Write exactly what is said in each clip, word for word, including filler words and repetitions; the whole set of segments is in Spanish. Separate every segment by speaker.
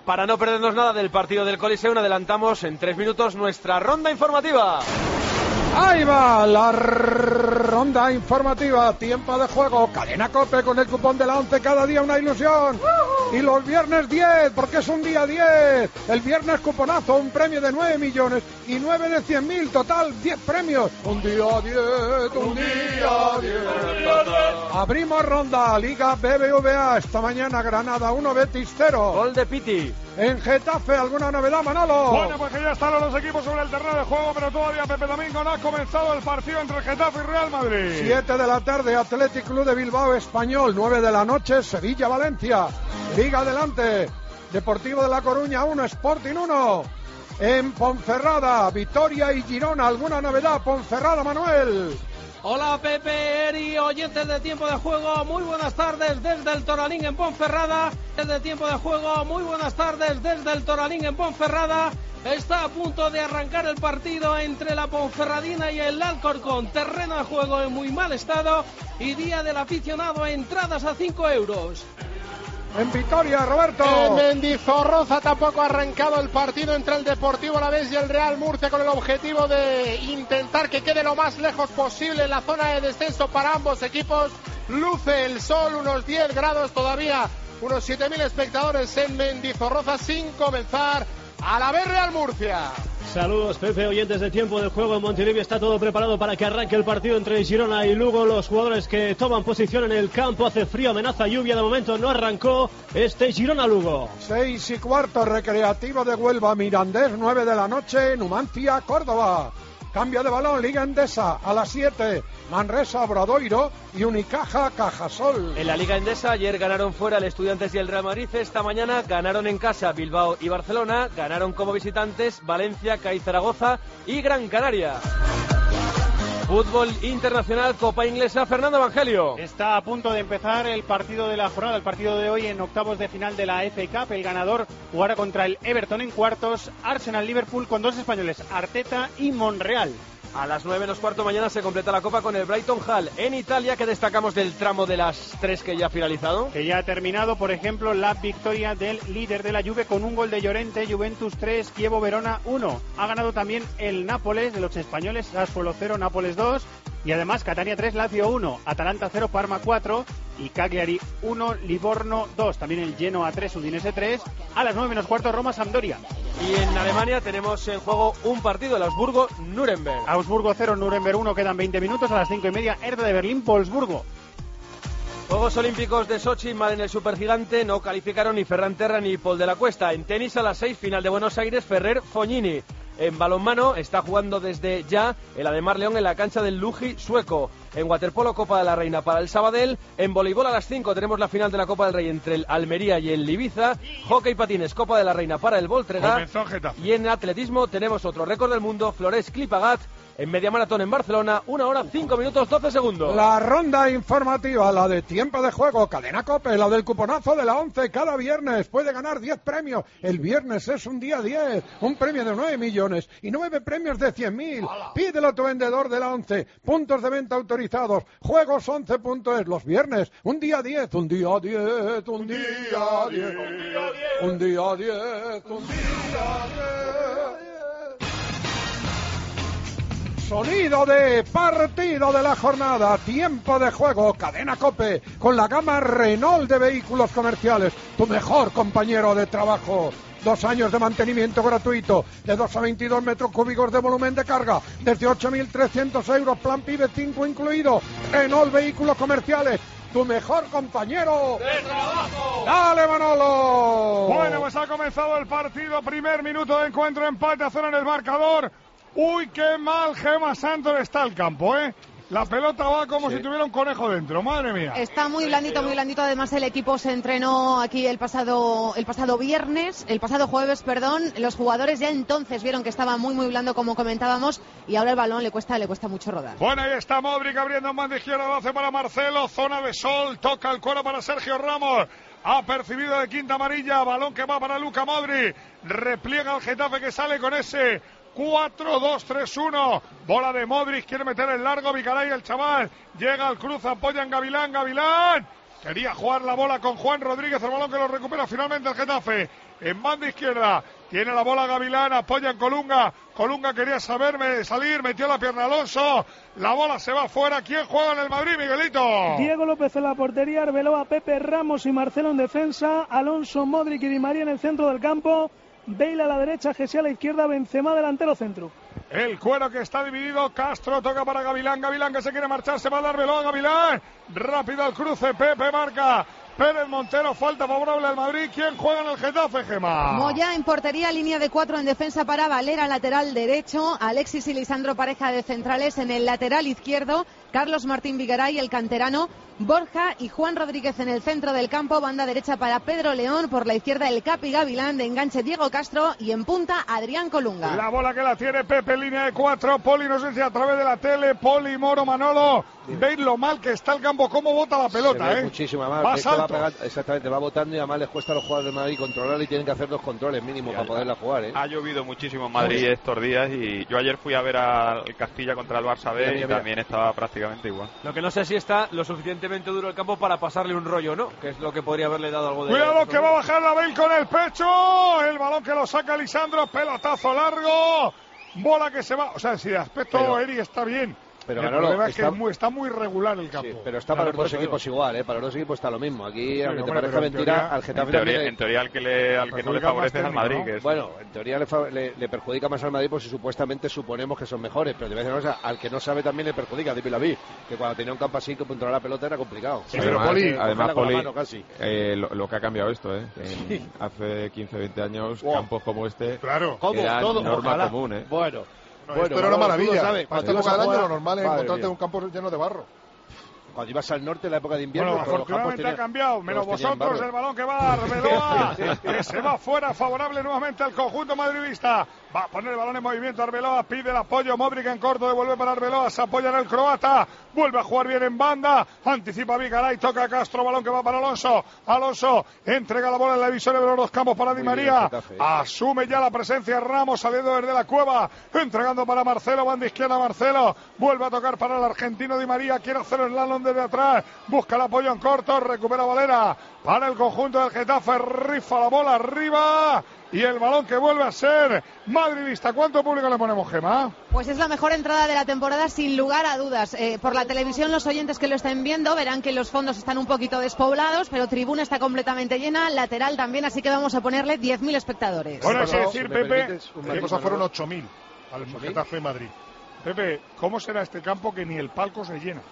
Speaker 1: Para no perdernos nada del partido del Coliseum, adelantamos en tres minutos nuestra ronda informativa.
Speaker 2: Ahí va la ronda informativa, tiempo de juego, Cadena COPE con el cupón de la once, cada día una ilusión. Y los viernes diez, porque es un día diez. El viernes cuponazo, un premio de nueve millones y nueve de cien mil, total diez premios. Un día diez, un día diez. Abrimos ronda, Liga B B V A, esta mañana Granada uno, Betis cero.
Speaker 1: Gol de Piti.
Speaker 2: En Getafe, ¿alguna novedad, Manolo?
Speaker 3: Bueno, pues que ya están los equipos sobre el terreno de juego, pero todavía, Pepe Domingo, no ha comenzado el partido entre Getafe y Real Madrid.
Speaker 2: siete de la tarde, Athletic Club de Bilbao Español. nueve de la noche, Sevilla-Valencia. Liga adelante, Deportivo de La Coruña uno, Sporting uno. En Ponferrada, Vitoria y Girona, ¿alguna novedad? Ponferrada, Manuel.
Speaker 4: Hola Pepe, Eri, oyentes de Tiempo de Juego, muy buenas tardes desde el Toralín en Ponferrada. Desde Tiempo de Juego, muy buenas tardes desde el Toralín en Ponferrada. Está a punto de arrancar el partido entre la Ponferradina y el Alcorcón. Terreno de juego en muy mal estado y día del aficionado, entradas a cinco euros.
Speaker 2: En Vitoria, Roberto.
Speaker 5: En Mendizorroza tampoco ha arrancado el partido entre el Deportivo Alavés y el Real Murcia, con el objetivo de intentar que quede lo más lejos posible en la zona de descenso para ambos equipos. Luce el sol, unos diez grados todavía, unos siete mil espectadores en Mendizorroza sin comenzar. Alavés Real Murcia.
Speaker 6: Saludos, Pepe, oyentes de Tiempo de Juego. En Montilivi está todo preparado para que arranque el partido entre Girona y Lugo. Los jugadores que toman posición en el campo, hace frío, amenaza lluvia, de momento no arrancó este Girona-Lugo.
Speaker 2: Seis y cuarto, Recreativo de Huelva, Mirandés, nueve de la noche, Numancia, Córdoba. Cambio de balón, Liga Endesa, a las siete, Manresa, Obradoiro y Unicaja, Cajasol.
Speaker 1: En la Liga Endesa ayer ganaron fuera el Estudiantes y el Real Madrid. Esta mañana ganaron en casa Bilbao y Barcelona. Ganaron como visitantes Valencia, C A I Zaragoza y Gran Canaria. Fútbol internacional, Copa Inglesa, Fernando Evangelio.
Speaker 7: Está a punto de empezar el partido de la jornada, el partido de hoy en octavos de final de la F A Cup. El ganador jugará contra el Everton en cuartos. Arsenal-Liverpool con dos españoles, Arteta y Monreal.
Speaker 1: A las nueve menos cuarto mañana se completa la Copa con el Brighton Hall. En Italia, ¿qué destacamos del tramo de las tres que ya ha finalizado?
Speaker 7: Que ya ha terminado, por ejemplo, la victoria del líder de la Juve con un gol de Llorente, Juventus tres, Chievo Verona uno. Ha ganado también el Nápoles de los españoles, Sassuolo cero, Nápoles dos. Y además Catania tres, Lazio uno, Atalanta cero, Parma cuatro y Cagliari uno, Livorno dos. También el Genoa tres, Udinese tres. A las nueve menos cuarto, Roma-Sampdoria.
Speaker 1: Y en Alemania tenemos en juego un partido, el Augsburgo-Nuremberg.
Speaker 7: Augsburgo cero, Nuremberg uno, quedan veinte minutos. A las cinco y media, Hertha de Berlín-Wolfsburgo.
Speaker 1: Juegos Olímpicos de Sochi, mal en el supergigante, no calificaron ni Ferran Terra ni Paul de la Cuesta. En tenis a las seis, final de Buenos Aires, Ferrer-Fognini. En balonmano está jugando desde ya el Ademar León en la cancha del Lugi sueco. En waterpolo, Copa de la Reina para el Sabadell. En voleibol a las cinco tenemos la final de la Copa del Rey entre el Almería y el Ibiza. Hockey patines, Copa de la Reina para el Voltregà. Y en atletismo tenemos otro récord del mundo, Flores Clipagat, en media maratón en Barcelona, una hora, cinco minutos, doce segundos.
Speaker 2: La ronda informativa, la de Tiempo de Juego, Cadena COPE, la del cuponazo de la once, cada viernes puede ganar diez premios. El viernes es un día diez, un premio de nueve millones y nueve premios de cien mil. Pídelo a tu vendedor de la once, puntos de venta autorizados, juegos once punto es. Los viernes, un día diez, un día diez, un día diez, un día diez, un día diez. Sonido de partido de la jornada, Tiempo de Juego, Cadena COPE, con la gama Renault de vehículos comerciales, tu mejor compañero de trabajo. Dos años de mantenimiento gratuito, de dos a veintidós metros cúbicos de volumen de carga, desde ocho mil trescientos euros, plan PIBE cinco incluido. Renault Vehículos Comerciales, tu mejor compañero
Speaker 3: de trabajo.
Speaker 2: ¡Dale, Manolo!
Speaker 3: Bueno, pues ha comenzado el partido, primer minuto de encuentro, empate a cero en el marcador. Uy, qué mal Gemma Santos está el campo, ¿eh? La pelota va como sí. si tuviera un conejo dentro, madre mía.
Speaker 8: Está muy blandito, muy blandito. Además, el equipo se entrenó aquí el pasado el pasado viernes, el pasado jueves, perdón. Los jugadores ya entonces vieron que estaba muy, muy blando, como comentábamos, y ahora el balón le cuesta le cuesta mucho rodar.
Speaker 3: Bueno, ahí está Modric abriendo en banda izquierda, lo hace para Marcelo, zona de sol, toca el cuero para Sergio Ramos. Ha percibido de quinta amarilla, balón que va para Luka Modric. Repliega el Getafe que sale con ese cuatro dos tres uno, bola de Modric, quiere meter el largo, Vicaray el chaval, llega al cruz, apoya en Gavilán, Gavilán, quería jugar la bola con Juan Rodríguez, el balón que lo recupera finalmente el Getafe, en banda izquierda. Tiene la bola Gavilán, apoya en Colunga. Colunga quería saberme salir, metió la pierna Alonso. La bola se va fuera. ¿Quién juega en el Madrid, Miguelito?
Speaker 9: Diego López en la portería, Arbeloa, Pepe, Ramos y Marcelo en defensa. Alonso, Modric y Di María en el centro del campo. Bale a la derecha, Gesi a la izquierda, Benzema delantero centro.
Speaker 3: El cuero que está dividido, Castro toca para Gavilán, Gavilán que se quiere marchar, se va a dar Arbeloa, Gavilán. Rápido al cruce, Pepe marca. Pérez Montero, falta favorable al Madrid. ¿Quién juega en el Getafe, Gemma?
Speaker 8: Moya en portería, línea de cuatro en defensa para Valera, lateral derecho. Alexis y Lisandro, pareja de centrales en el lateral izquierdo. Carlos Martín Vigaray, el canterano. Borja y Juan Rodríguez en el centro del campo. Banda derecha para Pedro León. Por la izquierda el Capi Gavilán. De enganche Diego Castro. Y en punta Adrián Colunga.
Speaker 3: La bola que la tiene Pepe, línea de cuatro. Poli, no sé si a través de la tele. Poli, Moro, Manolo. Veis lo mal que está el campo, cómo bota la pelota,
Speaker 10: se ve
Speaker 3: ¿eh?
Speaker 10: Muchísimo más.
Speaker 3: Va,
Speaker 10: va pegar, exactamente, va botando y además les cuesta a los jugadores de Madrid controlar y tienen que hacer dos controles mínimos para poderla jugar, ¿eh?
Speaker 11: Ha llovido muchísimo en Madrid sí. estos días y yo ayer fui a ver al Castilla contra el Barça B y también estaba prácticamente igual.
Speaker 1: Lo que no sé si está lo suficientemente duro el campo para pasarle un rollo, ¿no? Que es lo que podría haberle dado algo de...
Speaker 3: Cuidado que va a bajar la Bale con el pecho. El balón que lo saca Lisandro, pelotazo largo. Bola que se va. O sea, si de aspecto pero... Eri está bien.
Speaker 10: Pero
Speaker 3: el
Speaker 10: Manolo,
Speaker 3: problema es
Speaker 10: está...
Speaker 3: que es muy, está muy regular el campo.
Speaker 10: Sí, pero está para los dos equipos igual, ¿eh? Para los dos equipos está lo mismo. Aquí, sí, aunque hombre, te parezca mentira,
Speaker 11: teoría,
Speaker 10: al Getafe
Speaker 11: en teoría,
Speaker 10: también...
Speaker 11: En teoría, al que, le, al que no le favorece es al Madrid.
Speaker 10: ¿no?
Speaker 11: Que es...
Speaker 10: Bueno, en teoría le, le, le perjudica más al Madrid porque supuestamente suponemos que son mejores. Pero te voy a decir una cosa, al que no sabe también le perjudica, de Pilaví. Que cuando tenía un campo así que controlar la pelota era complicado.
Speaker 12: Sí, pero
Speaker 10: además,
Speaker 12: Poli, además, Poli,
Speaker 10: mano, casi.
Speaker 12: Eh, lo, lo que ha cambiado esto, ¿eh? En, sí. Hace quince, veinte años, wow. campos como este...
Speaker 3: Claro.
Speaker 10: ¿Cómo?
Speaker 12: Era
Speaker 10: Todo,
Speaker 12: norma
Speaker 10: ojalá.
Speaker 12: común, ¿eh?
Speaker 10: Bueno.
Speaker 12: No,
Speaker 10: bueno,
Speaker 12: esto era una maravilla.
Speaker 10: Sabes,
Speaker 12: Para esta época del año lo normal es encontrarte
Speaker 10: un
Speaker 12: campo lleno de barro.
Speaker 10: Cuando ibas al norte en la época de invierno...
Speaker 3: Bueno, afortunadamente tenían, ha cambiado, menos vosotros, el balón que va a Arbeloa, que se va fuera, favorable nuevamente al conjunto madridista. Va a poner el balón en movimiento Arbeloa, pide el apoyo, Modric en corto, devuelve para Arbeloa, se apoya en el croata, vuelve a jugar bien en banda, anticipa Vigaray, toca a Castro, balón que va para Alonso, Alonso entrega la bola en la división de los dos campos para Di María, asume ya la presencia Ramos saliendo desde la cueva, entregando para Marcelo, banda izquierda Marcelo, vuelve a tocar para el argentino Di María, quiere hacer el slalom desde atrás, busca el apoyo en corto, recupera Valera, para el conjunto del Getafe, rifa la bola arriba, y el balón que vuelve a ser madridista. ¿Cuánto público le ponemos, Gemma?
Speaker 8: Pues es la mejor entrada de la temporada, sin lugar a dudas. Eh, por la televisión, los oyentes que lo estén viendo verán que los fondos están un poquito despoblados, pero tribuna está completamente llena, lateral también, así que vamos a ponerle diez mil espectadores.
Speaker 3: Bueno, hay que decir, Pepe,
Speaker 12: una cosa fueron ocho mil al
Speaker 3: Getafe Madrid. Pepe, ¿cómo será este campo que ni el palco se llena?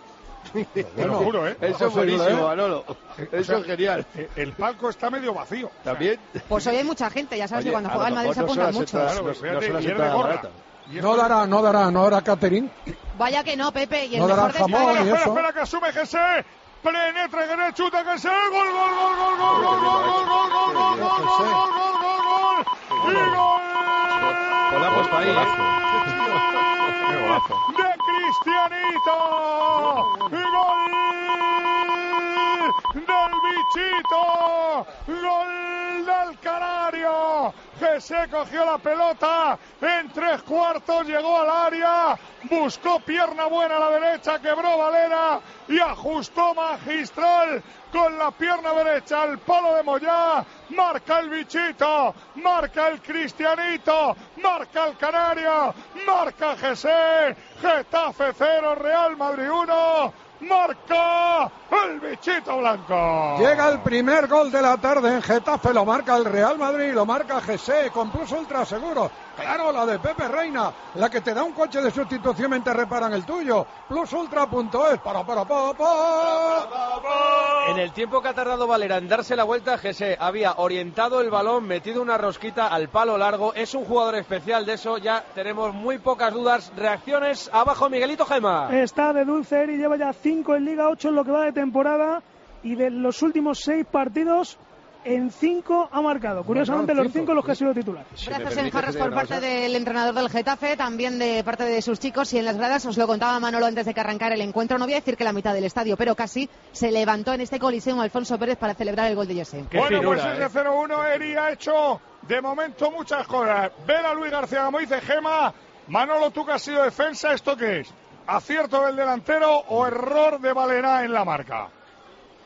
Speaker 3: Te lo juro, ¿eh?
Speaker 10: Eso es buenísimo, Manolo. Eso o sea, es genial.
Speaker 3: El palco está medio vacío.
Speaker 10: ¿También?
Speaker 8: Pues hoy hay mucha gente, ya sabes. Oye, que cuando juega el Madrid se apuntan muchos.
Speaker 3: Claro, pues fíjate, no, no,
Speaker 2: no dará, no dará, no dará catering.
Speaker 8: Vaya que no, Pepe. Y el
Speaker 2: no dará
Speaker 8: mejor
Speaker 2: jamón
Speaker 8: de
Speaker 2: y
Speaker 3: espera,
Speaker 2: eso.
Speaker 3: espera, que asume Jesse. Penetra, que chuta, que se gol, gol, gol, gol, gol, gol, gol, gol, gol, gol, gol, gol, gol, gol, y gol.
Speaker 12: Pues la ha puesto ahí.
Speaker 3: De Cristianito, gol del bichito, gol del Canario, que se cogió la pelota en tres cuartos, llegó al área, buscó pierna buena a la derecha, quebró Valera y ajustó magistral con la pierna derecha al palo de Moyá, marca el bichito, marca el Cristianito, marca el Canario, marca Jesse, Getafe cero, Real Madrid uno, marca el bichito blanco.
Speaker 2: Llega el primer gol de la tarde en Getafe, lo marca el Real Madrid, lo marca Jesse con Plus Ultra Seguro. Claro, la de Pepe Reina, la que te da un coche de sustitución mientras reparan el tuyo. plus ultra punto es. Para, para, para, para.
Speaker 1: En el tiempo que ha tardado Valera en darse la vuelta, Jesse había orientado el balón, metido una rosquita al palo largo. Es un jugador especial, de eso ya tenemos muy pocas dudas. Reacciones abajo, Miguelito Gema.
Speaker 9: Está de dulce y lleva ya cinco en Liga, ocho en lo que va de temporada. Y de los últimos seis partidos, en cinco ha marcado. Curiosamente, los cinco los que ha sido titular.
Speaker 8: Brazos en jarras por parte del entrenador del Getafe, también de parte de sus chicos. Y en las gradas, os lo contaba Manolo antes de que arrancara el encuentro. No voy a decir que la mitad del estadio, pero casi se levantó en este Coliseum Alfonso Pérez para celebrar el gol de Jesse.
Speaker 3: Bueno, pues ese cero uno, Eri ha hecho de momento muchas cosas. Ver a Luis García, como dice Gema. Manolo, tú que has sido defensa, ¿esto qué es? ¿Acierto del delantero o error de Valera en la marca?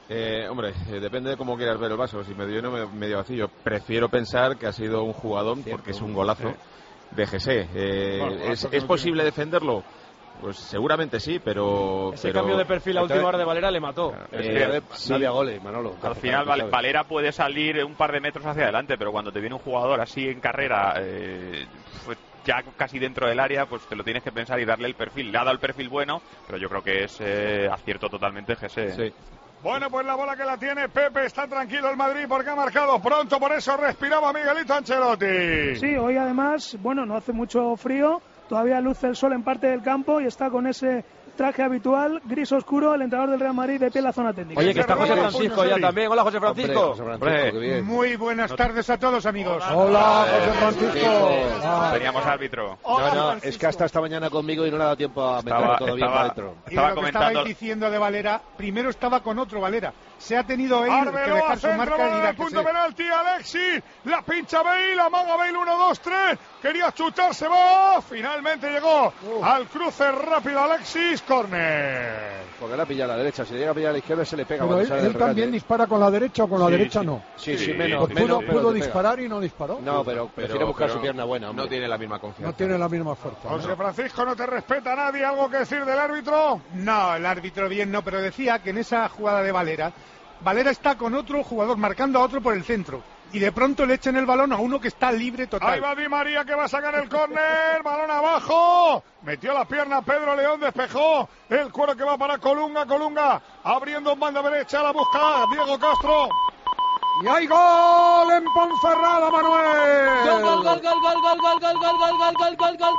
Speaker 12: Eh, hombre, eh, depende de cómo quieras ver el vaso, si medio lleno o medio vacío. Prefiero pensar que ha sido un jugadón, porque es un golazo de Jesse. Eh,
Speaker 3: Bueno,
Speaker 12: ¿Es, ¿Es posible defenderlo? Pues seguramente sí, pero...
Speaker 1: Ese
Speaker 12: pero,
Speaker 1: cambio de perfil a última hora de Valera le mató.
Speaker 10: Es
Speaker 12: Eh,
Speaker 10: que
Speaker 12: sí.
Speaker 10: no había goles, Manolo.
Speaker 11: Al final, Val- Valera puede salir un par de metros hacia adelante, pero cuando te viene un jugador así en carrera, eh, pues ya casi dentro del área, pues te lo tienes que pensar y darle el perfil. Le ha dado el perfil bueno, pero yo creo que es eh, acierto totalmente Jesse.
Speaker 12: Sí.
Speaker 3: Bueno, pues la bola que la tiene Pepe, está tranquilo el Madrid porque ha marcado pronto, por eso respiraba Miguelito Ancelotti.
Speaker 9: Sí, hoy además, bueno, no hace mucho frío, todavía luce el sol en parte del campo y está con ese traje habitual, gris oscuro, el entrenador del Real Madrid de pie en la zona técnica.
Speaker 1: Oye, que está José Francisco ya también. Hola, José Francisco.
Speaker 10: Hombre, José Francisco, qué bien.
Speaker 13: Muy buenas tardes a todos, amigos.
Speaker 2: Hola, José Francisco.
Speaker 10: Ah.
Speaker 11: Teníamos árbitro.
Speaker 10: No, no, es que hasta esta mañana conmigo y no le ha dado tiempo a meter
Speaker 11: Estaba-
Speaker 10: todo bien
Speaker 11: estaba-
Speaker 10: para adentro.
Speaker 13: Y
Speaker 11: Estaba
Speaker 13: lo que
Speaker 11: comentando-
Speaker 13: estabais diciendo de Valera, primero estaba con otro Valera. Se ha tenido él que
Speaker 3: Arbeloa,
Speaker 13: dejar su
Speaker 3: centro,
Speaker 13: marca y
Speaker 3: bola
Speaker 13: ir
Speaker 3: de
Speaker 13: a que
Speaker 3: punto
Speaker 13: se...
Speaker 3: penalti, Alexis, la pincha Bale, amaga Bale, uno, dos, tres, quería chutarse, va, finalmente llegó al cruce rápido Alexis, córner.
Speaker 10: Porque la pilla a la derecha, si le llega a pillar a la izquierda se le pega.
Speaker 2: Pero
Speaker 10: cuando
Speaker 2: él,
Speaker 10: sale
Speaker 2: él
Speaker 10: del regate.
Speaker 2: también dispara con la derecha o con la
Speaker 3: Sí,
Speaker 2: derecha
Speaker 3: sí.
Speaker 2: no.
Speaker 10: Sí, sí,
Speaker 11: Sí,
Speaker 10: menos.
Speaker 2: Pues
Speaker 10: menos,
Speaker 2: pudo,
Speaker 10: pero
Speaker 2: pudo
Speaker 10: te pega.
Speaker 2: disparar y no disparó.
Speaker 10: No, pero prefiere buscar su pierna buena, hombre.
Speaker 12: No tiene la misma confianza.
Speaker 2: No tiene la misma fuerza. ¿no?
Speaker 3: José Francisco, no te respeta nadie, ¿algo que decir del árbitro?
Speaker 13: No, el árbitro bien no, pero decía que en esa jugada de Valera, Valera está con otro jugador marcando a otro por el centro. Y de pronto le echan el balón a uno que está libre total.
Speaker 3: Ahí va Di María que va a sacar el córner, balón abajo, metió la pierna Pedro León, despejó el cuero que va para Colunga, Colunga abriendo en banda derecha, la busca Diego Castro.
Speaker 2: Y hay gol en Ponferrada, Manuel.
Speaker 4: Gol, gol, gol, gol, gol, gol, gol, gol, gol, gol, gol, gol, gol,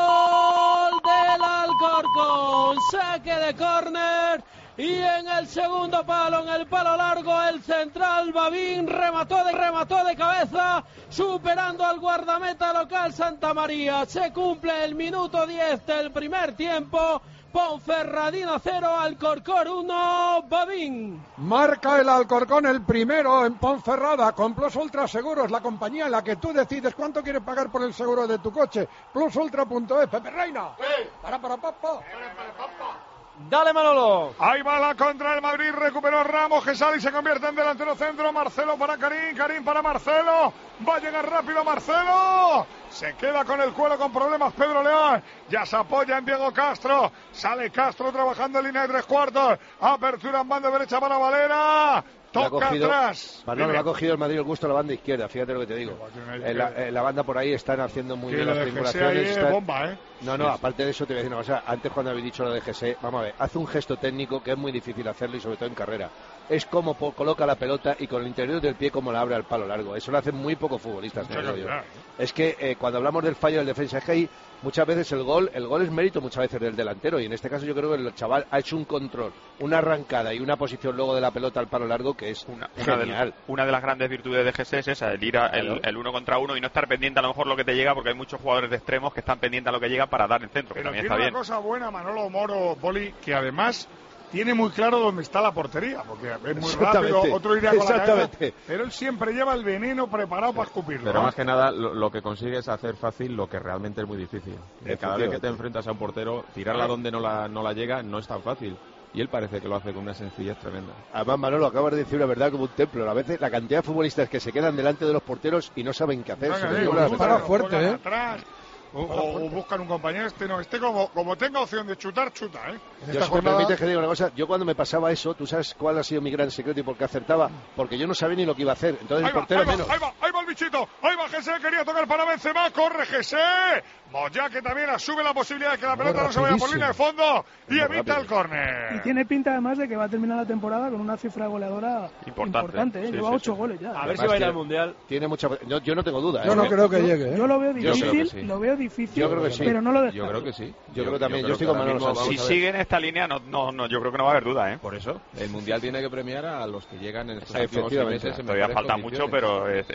Speaker 4: gol del Alcorcón. Saque de córner. Y en el segundo palo, en el palo largo, el central Babín remató de, remató de cabeza, superando al guardameta local Santa María. Se cumple el minuto diez del primer tiempo. Ponferradina cero, Alcorcón uno, Babín.
Speaker 2: Marca el Alcorcón el primero en Ponferrada con Plus Ultra Seguros, la compañía en la que tú decides cuánto quieres pagar por el seguro de tu coche. plus ultra punto es. Pepe Reina. Para, para, papá.
Speaker 1: Dale, Manolo.
Speaker 3: Ahí va la contra el Madrid, recuperó Ramos, que sale y se convierte en delantero centro. Marcelo para Karim, Karim para Marcelo. Va a llegar rápido Marcelo. Se queda con el cuero con problemas Pedro León. Ya se apoya en Diego Castro. Sale Castro trabajando en línea de tres cuartos. Apertura en banda derecha para Valera.
Speaker 10: Le ha
Speaker 3: Toca
Speaker 10: cogido-
Speaker 3: atrás.
Speaker 10: Manolo,
Speaker 3: Dime.
Speaker 10: le ha cogido el Madrid el gusto a la banda izquierda, fíjate lo que te digo. En la, en la banda por ahí están haciendo muy
Speaker 3: Que
Speaker 10: bien
Speaker 3: lo
Speaker 10: las
Speaker 3: de G C ahí
Speaker 10: triangulaciones.
Speaker 3: es
Speaker 10: están-
Speaker 3: bomba, ¿eh?
Speaker 10: No, no, aparte de eso te voy a decir una cosa. Antes cuando habéis dicho lo de G C, vamos a ver, hace un gesto técnico que es muy difícil hacerlo y sobre todo en carrera. Es como po- coloca la pelota y con el interior del pie como la abre al palo largo. Eso lo hacen muy pocos futbolistas, te
Speaker 3: Mucha
Speaker 10: digo yo.
Speaker 3: calidad,
Speaker 10: Es que eh, cuando hablamos del fallo del defensa, es que ahí muchas veces el gol, el gol es mérito muchas veces del delantero y en este caso yo creo que el chaval ha hecho un control, una arrancada y una posición luego de la pelota al palo largo que es
Speaker 11: Una, una de,
Speaker 10: genial.
Speaker 11: una de las grandes virtudes de G C es esa, el ir a, el,
Speaker 10: Claro.
Speaker 11: el uno contra uno y no estar pendiente a lo mejor lo que te llega, porque hay muchos jugadores de extremos que están pendientes a lo que llega para dar el centro, que
Speaker 3: Pero
Speaker 11: también
Speaker 3: tiene
Speaker 11: está
Speaker 3: una
Speaker 11: bien.
Speaker 3: cosa buena Manolo Moro, Poli, que además tiene muy claro dónde está la portería, porque es muy
Speaker 10: Exactamente.
Speaker 3: rápido, otro iría con la cabeza,
Speaker 10: Exactamente.
Speaker 3: pero él siempre lleva el veneno preparado para escupirlo.
Speaker 12: Pero
Speaker 3: ¿no?
Speaker 12: más que nada lo, lo que consigue es hacer fácil lo que realmente es muy difícil. Y cada vez que te enfrentas a un portero, tirarla
Speaker 3: Claro.
Speaker 12: donde no la, no la llega no es tan fácil. Y él parece que lo hace con una sencillez tremenda.
Speaker 10: Además, Manolo, acabas de decir una verdad como un templo. A veces la cantidad de futbolistas que se quedan delante de los porteros y no saben qué hacer.
Speaker 3: Venga,
Speaker 10: Se les
Speaker 3: digo,
Speaker 10: nubla la
Speaker 3: buscan-
Speaker 2: Para fuerte,
Speaker 3: juegan
Speaker 2: ¿eh?
Speaker 3: atrás, o, o- o buscan un compañero, este no, este como, como tenga opción de chutar, chuta, ¿eh?
Speaker 2: En
Speaker 10: Yo,
Speaker 2: esta
Speaker 10: si me
Speaker 2: jornada-
Speaker 10: permites que diga una cosa, yo cuando me pasaba eso, tú sabes cuál ha sido mi gran secreto y por qué acertaba, porque yo no sabía ni lo que iba a hacer, entonces
Speaker 3: Ahí
Speaker 10: el
Speaker 3: va,
Speaker 10: portero
Speaker 3: ahí va,
Speaker 10: menos.
Speaker 3: ahí va, ahí va el bichito, ahí va Jesse, quería tocar para Benzema, corre Jesse, Moya que también asume la posibilidad de que la
Speaker 2: Muy
Speaker 3: pelota no se vaya por
Speaker 2: rapidísimo.
Speaker 3: línea de fondo y
Speaker 10: Muy
Speaker 3: evita
Speaker 10: rápido.
Speaker 3: el córner.
Speaker 9: Y tiene pinta además de que va a terminar la temporada con una cifra goleadora
Speaker 11: Importante.
Speaker 9: importante, ¿eh?
Speaker 11: Sí,
Speaker 9: Lleva
Speaker 11: sí,
Speaker 9: ocho
Speaker 11: sí.
Speaker 9: goles ya.
Speaker 1: A ver
Speaker 10: Además
Speaker 1: si va a ir al
Speaker 10: tiene-
Speaker 1: Mundial.
Speaker 10: Tiene mucha. Yo, yo no tengo duda.
Speaker 2: Yo
Speaker 10: ¿eh?
Speaker 2: no creo que llegue, ¿eh?
Speaker 9: Yo lo veo
Speaker 12: Yo creo que
Speaker 9: difícil,
Speaker 12: sí.
Speaker 9: lo veo difícil,
Speaker 10: Yo creo que sí.
Speaker 9: pero no lo
Speaker 12: Yo
Speaker 9: descarto.
Speaker 12: creo que sí.
Speaker 10: Yo creo también, yo estoy
Speaker 12: que
Speaker 10: con
Speaker 12: ahora
Speaker 10: Manolo
Speaker 12: mismo
Speaker 10: Sanz.
Speaker 12: vamos
Speaker 11: Si
Speaker 12: a ver.
Speaker 11: sigue en esta línea, no, no, no, yo creo que no va a haber duda, ¿eh?
Speaker 12: Por eso, el Mundial tiene que premiar a los que llegan en estos últimos seis
Speaker 10: Efectivamente.
Speaker 12: meses en
Speaker 11: Todavía
Speaker 12: mejores
Speaker 11: falta
Speaker 12: condiciones.
Speaker 11: mucho, pero es, es-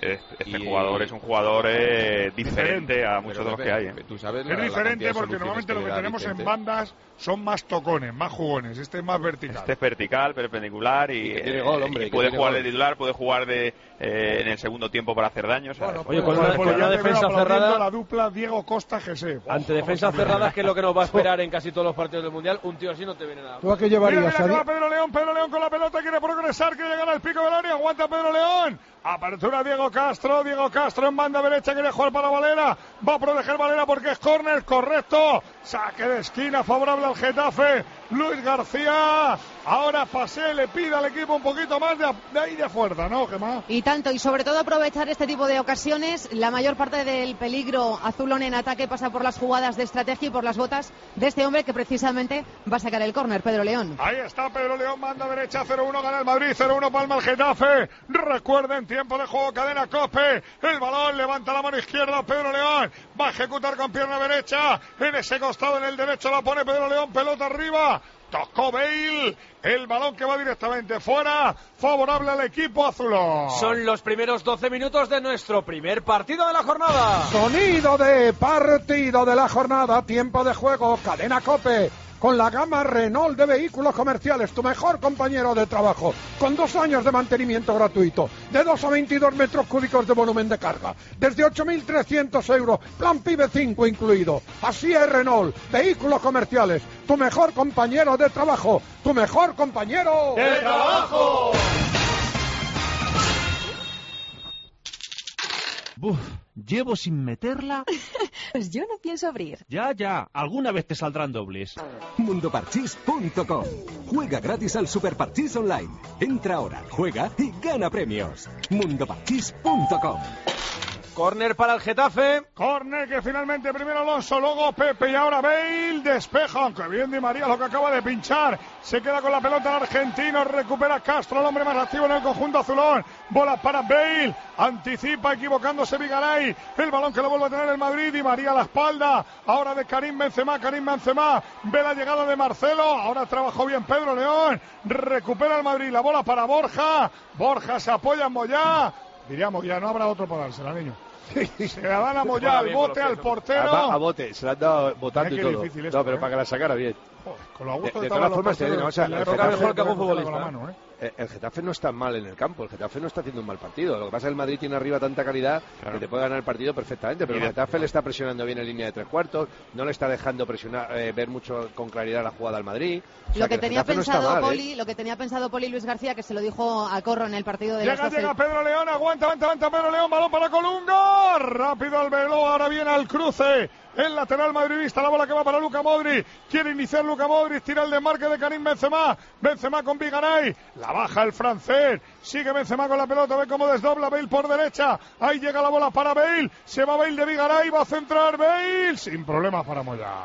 Speaker 11: Este
Speaker 12: y,
Speaker 11: jugador es un jugador eh, diferente a muchos
Speaker 12: pero,
Speaker 11: de los
Speaker 12: Pepe,
Speaker 11: que hay. ¿eh?
Speaker 12: Tú sabes
Speaker 3: Es
Speaker 12: la, la
Speaker 3: diferente
Speaker 12: cantidad de
Speaker 3: porque
Speaker 12: soluciones
Speaker 3: normalmente lo
Speaker 12: le
Speaker 3: que
Speaker 12: da
Speaker 3: tenemos
Speaker 12: Vicente.
Speaker 3: en bandas son más tocones, más jugones. Este es más vertical.
Speaker 11: Este es vertical, perpendicular y,
Speaker 10: Y que tiene gol, hombre,
Speaker 11: y
Speaker 10: que
Speaker 11: puede
Speaker 10: tiene
Speaker 11: jugar
Speaker 10: gol.
Speaker 11: de titular, puede jugar de eh, en el segundo tiempo para hacer daño. O sea,
Speaker 3: Bueno,
Speaker 11: es-
Speaker 1: Oye,
Speaker 3: pues,
Speaker 1: con una-
Speaker 3: pues
Speaker 1: con
Speaker 3: ya
Speaker 1: una
Speaker 3: te
Speaker 1: defensa
Speaker 3: veo aplaudiendo
Speaker 1: cerrada-
Speaker 3: la dupla Diego Costa-Gesé.
Speaker 1: Ante defensas cerradas, que es lo que nos va a esperar en casi todos los partidos del Mundial, un tío así no te viene nada.
Speaker 2: ¿Tú a qué
Speaker 3: Mira,
Speaker 2: llevarías?
Speaker 3: mira
Speaker 2: a
Speaker 3: que
Speaker 2: Di-
Speaker 3: va Pedro León, Pedro León con la pelota, quiere progresar, quiere llegar al pico del área, aguanta Pedro León. Apertura Diego Castro, Diego Castro en banda derecha, quiere jugar para Valera, va a proteger Valera porque es córner, correcto, saque de esquina favorable al Getafe, Luis García, ahora pase, le pide al equipo un poquito más de, de ahí de fuerza, ¿no, Gemma?
Speaker 8: Y tanto, y sobre todo aprovechar este tipo de ocasiones. La mayor parte del peligro azulón en ataque pasa por las jugadas de estrategia y por las botas de este hombre que precisamente va a sacar el córner, Pedro León.
Speaker 3: Ahí está Pedro León, manda derecha, cero uno gana el Madrid, cero uno palma el Getafe. Recuerden, tiempo de juego, cadena Cope. El balón, levanta la mano izquierda Pedro León. Va a ejecutar con pierna derecha. En ese costado, en el derecho, la pone Pedro León, pelota arriba. Tocó Bale, el balón que va directamente fuera, favorable al equipo azulón.
Speaker 1: Son los primeros doce minutos de nuestro primer partido de la jornada.
Speaker 2: Sonido de partido de la jornada, tiempo de juego, cadena COPE, con la gama Renault de vehículos comerciales, tu mejor compañero de trabajo, con dos años de mantenimiento gratuito, de dos a veintidós metros cúbicos de volumen de carga, desde ocho mil trescientos euros, plan PIBE cinco incluido. Así es Renault, vehículos comerciales, tu mejor compañero de trabajo, tu mejor compañero
Speaker 1: ¡de trabajo!
Speaker 14: Buf, llevo sin meterla.
Speaker 15: Pues yo no pienso abrir.
Speaker 14: Ya, ya, alguna vez te saldrán dobles.
Speaker 16: Mundoparchís punto com. Juega gratis al Superparchís Online. Entra ahora, juega y gana premios. Mundoparchís punto com.
Speaker 1: Córner para el Getafe.
Speaker 3: Córner que finalmente primero Alonso, luego Pepe y ahora Bale. Despeja, aunque bien Di María lo que acaba de pinchar. Se queda con la pelota el argentino. Recupera Castro, el hombre más activo en el conjunto azulón. Bola para Bale. Anticipa equivocándose Vigaray. El balón que lo vuelve a tener el Madrid. Di María a la espalda. Ahora de Karim Benzema. Karim Benzema. Ve la llegada de Marcelo. Ahora trabajó bien Pedro León. Recupera el Madrid. La bola para Borja. Borja se apoya en Moyá. Diríamos, ya no habrá otro para dársela, niño. Se la dan a Moyá, al bote, al portero.
Speaker 10: A, a bote, se la han dado votando
Speaker 3: Mira
Speaker 10: y
Speaker 3: qué
Speaker 10: todo.
Speaker 3: difícil esto,
Speaker 10: no, pero
Speaker 3: ¿eh?
Speaker 10: para que la sacara bien.
Speaker 3: Joder, con lo a gusto
Speaker 10: De, de
Speaker 3: estaban
Speaker 10: todas
Speaker 3: los
Speaker 10: formas, te digo,
Speaker 3: porteros,
Speaker 10: o sea,
Speaker 3: le
Speaker 10: el
Speaker 3: toca
Speaker 10: Getafe,
Speaker 3: mejor que a un futbolista. Mano, ¿eh?
Speaker 10: Eh, el Getafe no está mal en el campo, el Getafe no está haciendo un mal partido. Lo que pasa es que el Madrid tiene arriba tanta calidad
Speaker 11: Claro.
Speaker 10: que te puede ganar el partido perfectamente, pero
Speaker 11: Mira.
Speaker 10: el Getafe le está presionando bien en línea de tres cuartos, no le está dejando presionar, eh, ver mucho con claridad la jugada al Madrid. O sea,
Speaker 8: Lo que
Speaker 10: el
Speaker 8: tenía
Speaker 10: Getafe no está
Speaker 8: pensado
Speaker 10: mal, ¿eh?
Speaker 8: Poli, lo que tenía pensado Poli Luis García, que se lo dijo a Corro en el partido de las
Speaker 3: Llega,
Speaker 8: doce.
Speaker 3: llega Pedro León, aguanta, aguanta, aguanta Pedro León, balón para Colunga, rápido al velo, ahora viene al cruce, el lateral madridista, la bola que va para Luka Modric, quiere iniciar Luka Modric, tira el desmarque de Karim Benzema, Benzema con Vigaray, la baja el francés, sigue Benzema con la pelota, ve cómo desdobla Bale por derecha, ahí llega la bola para Bale, se va Bale de Vigaray, va a centrar Bale, sin problemas para Moyá.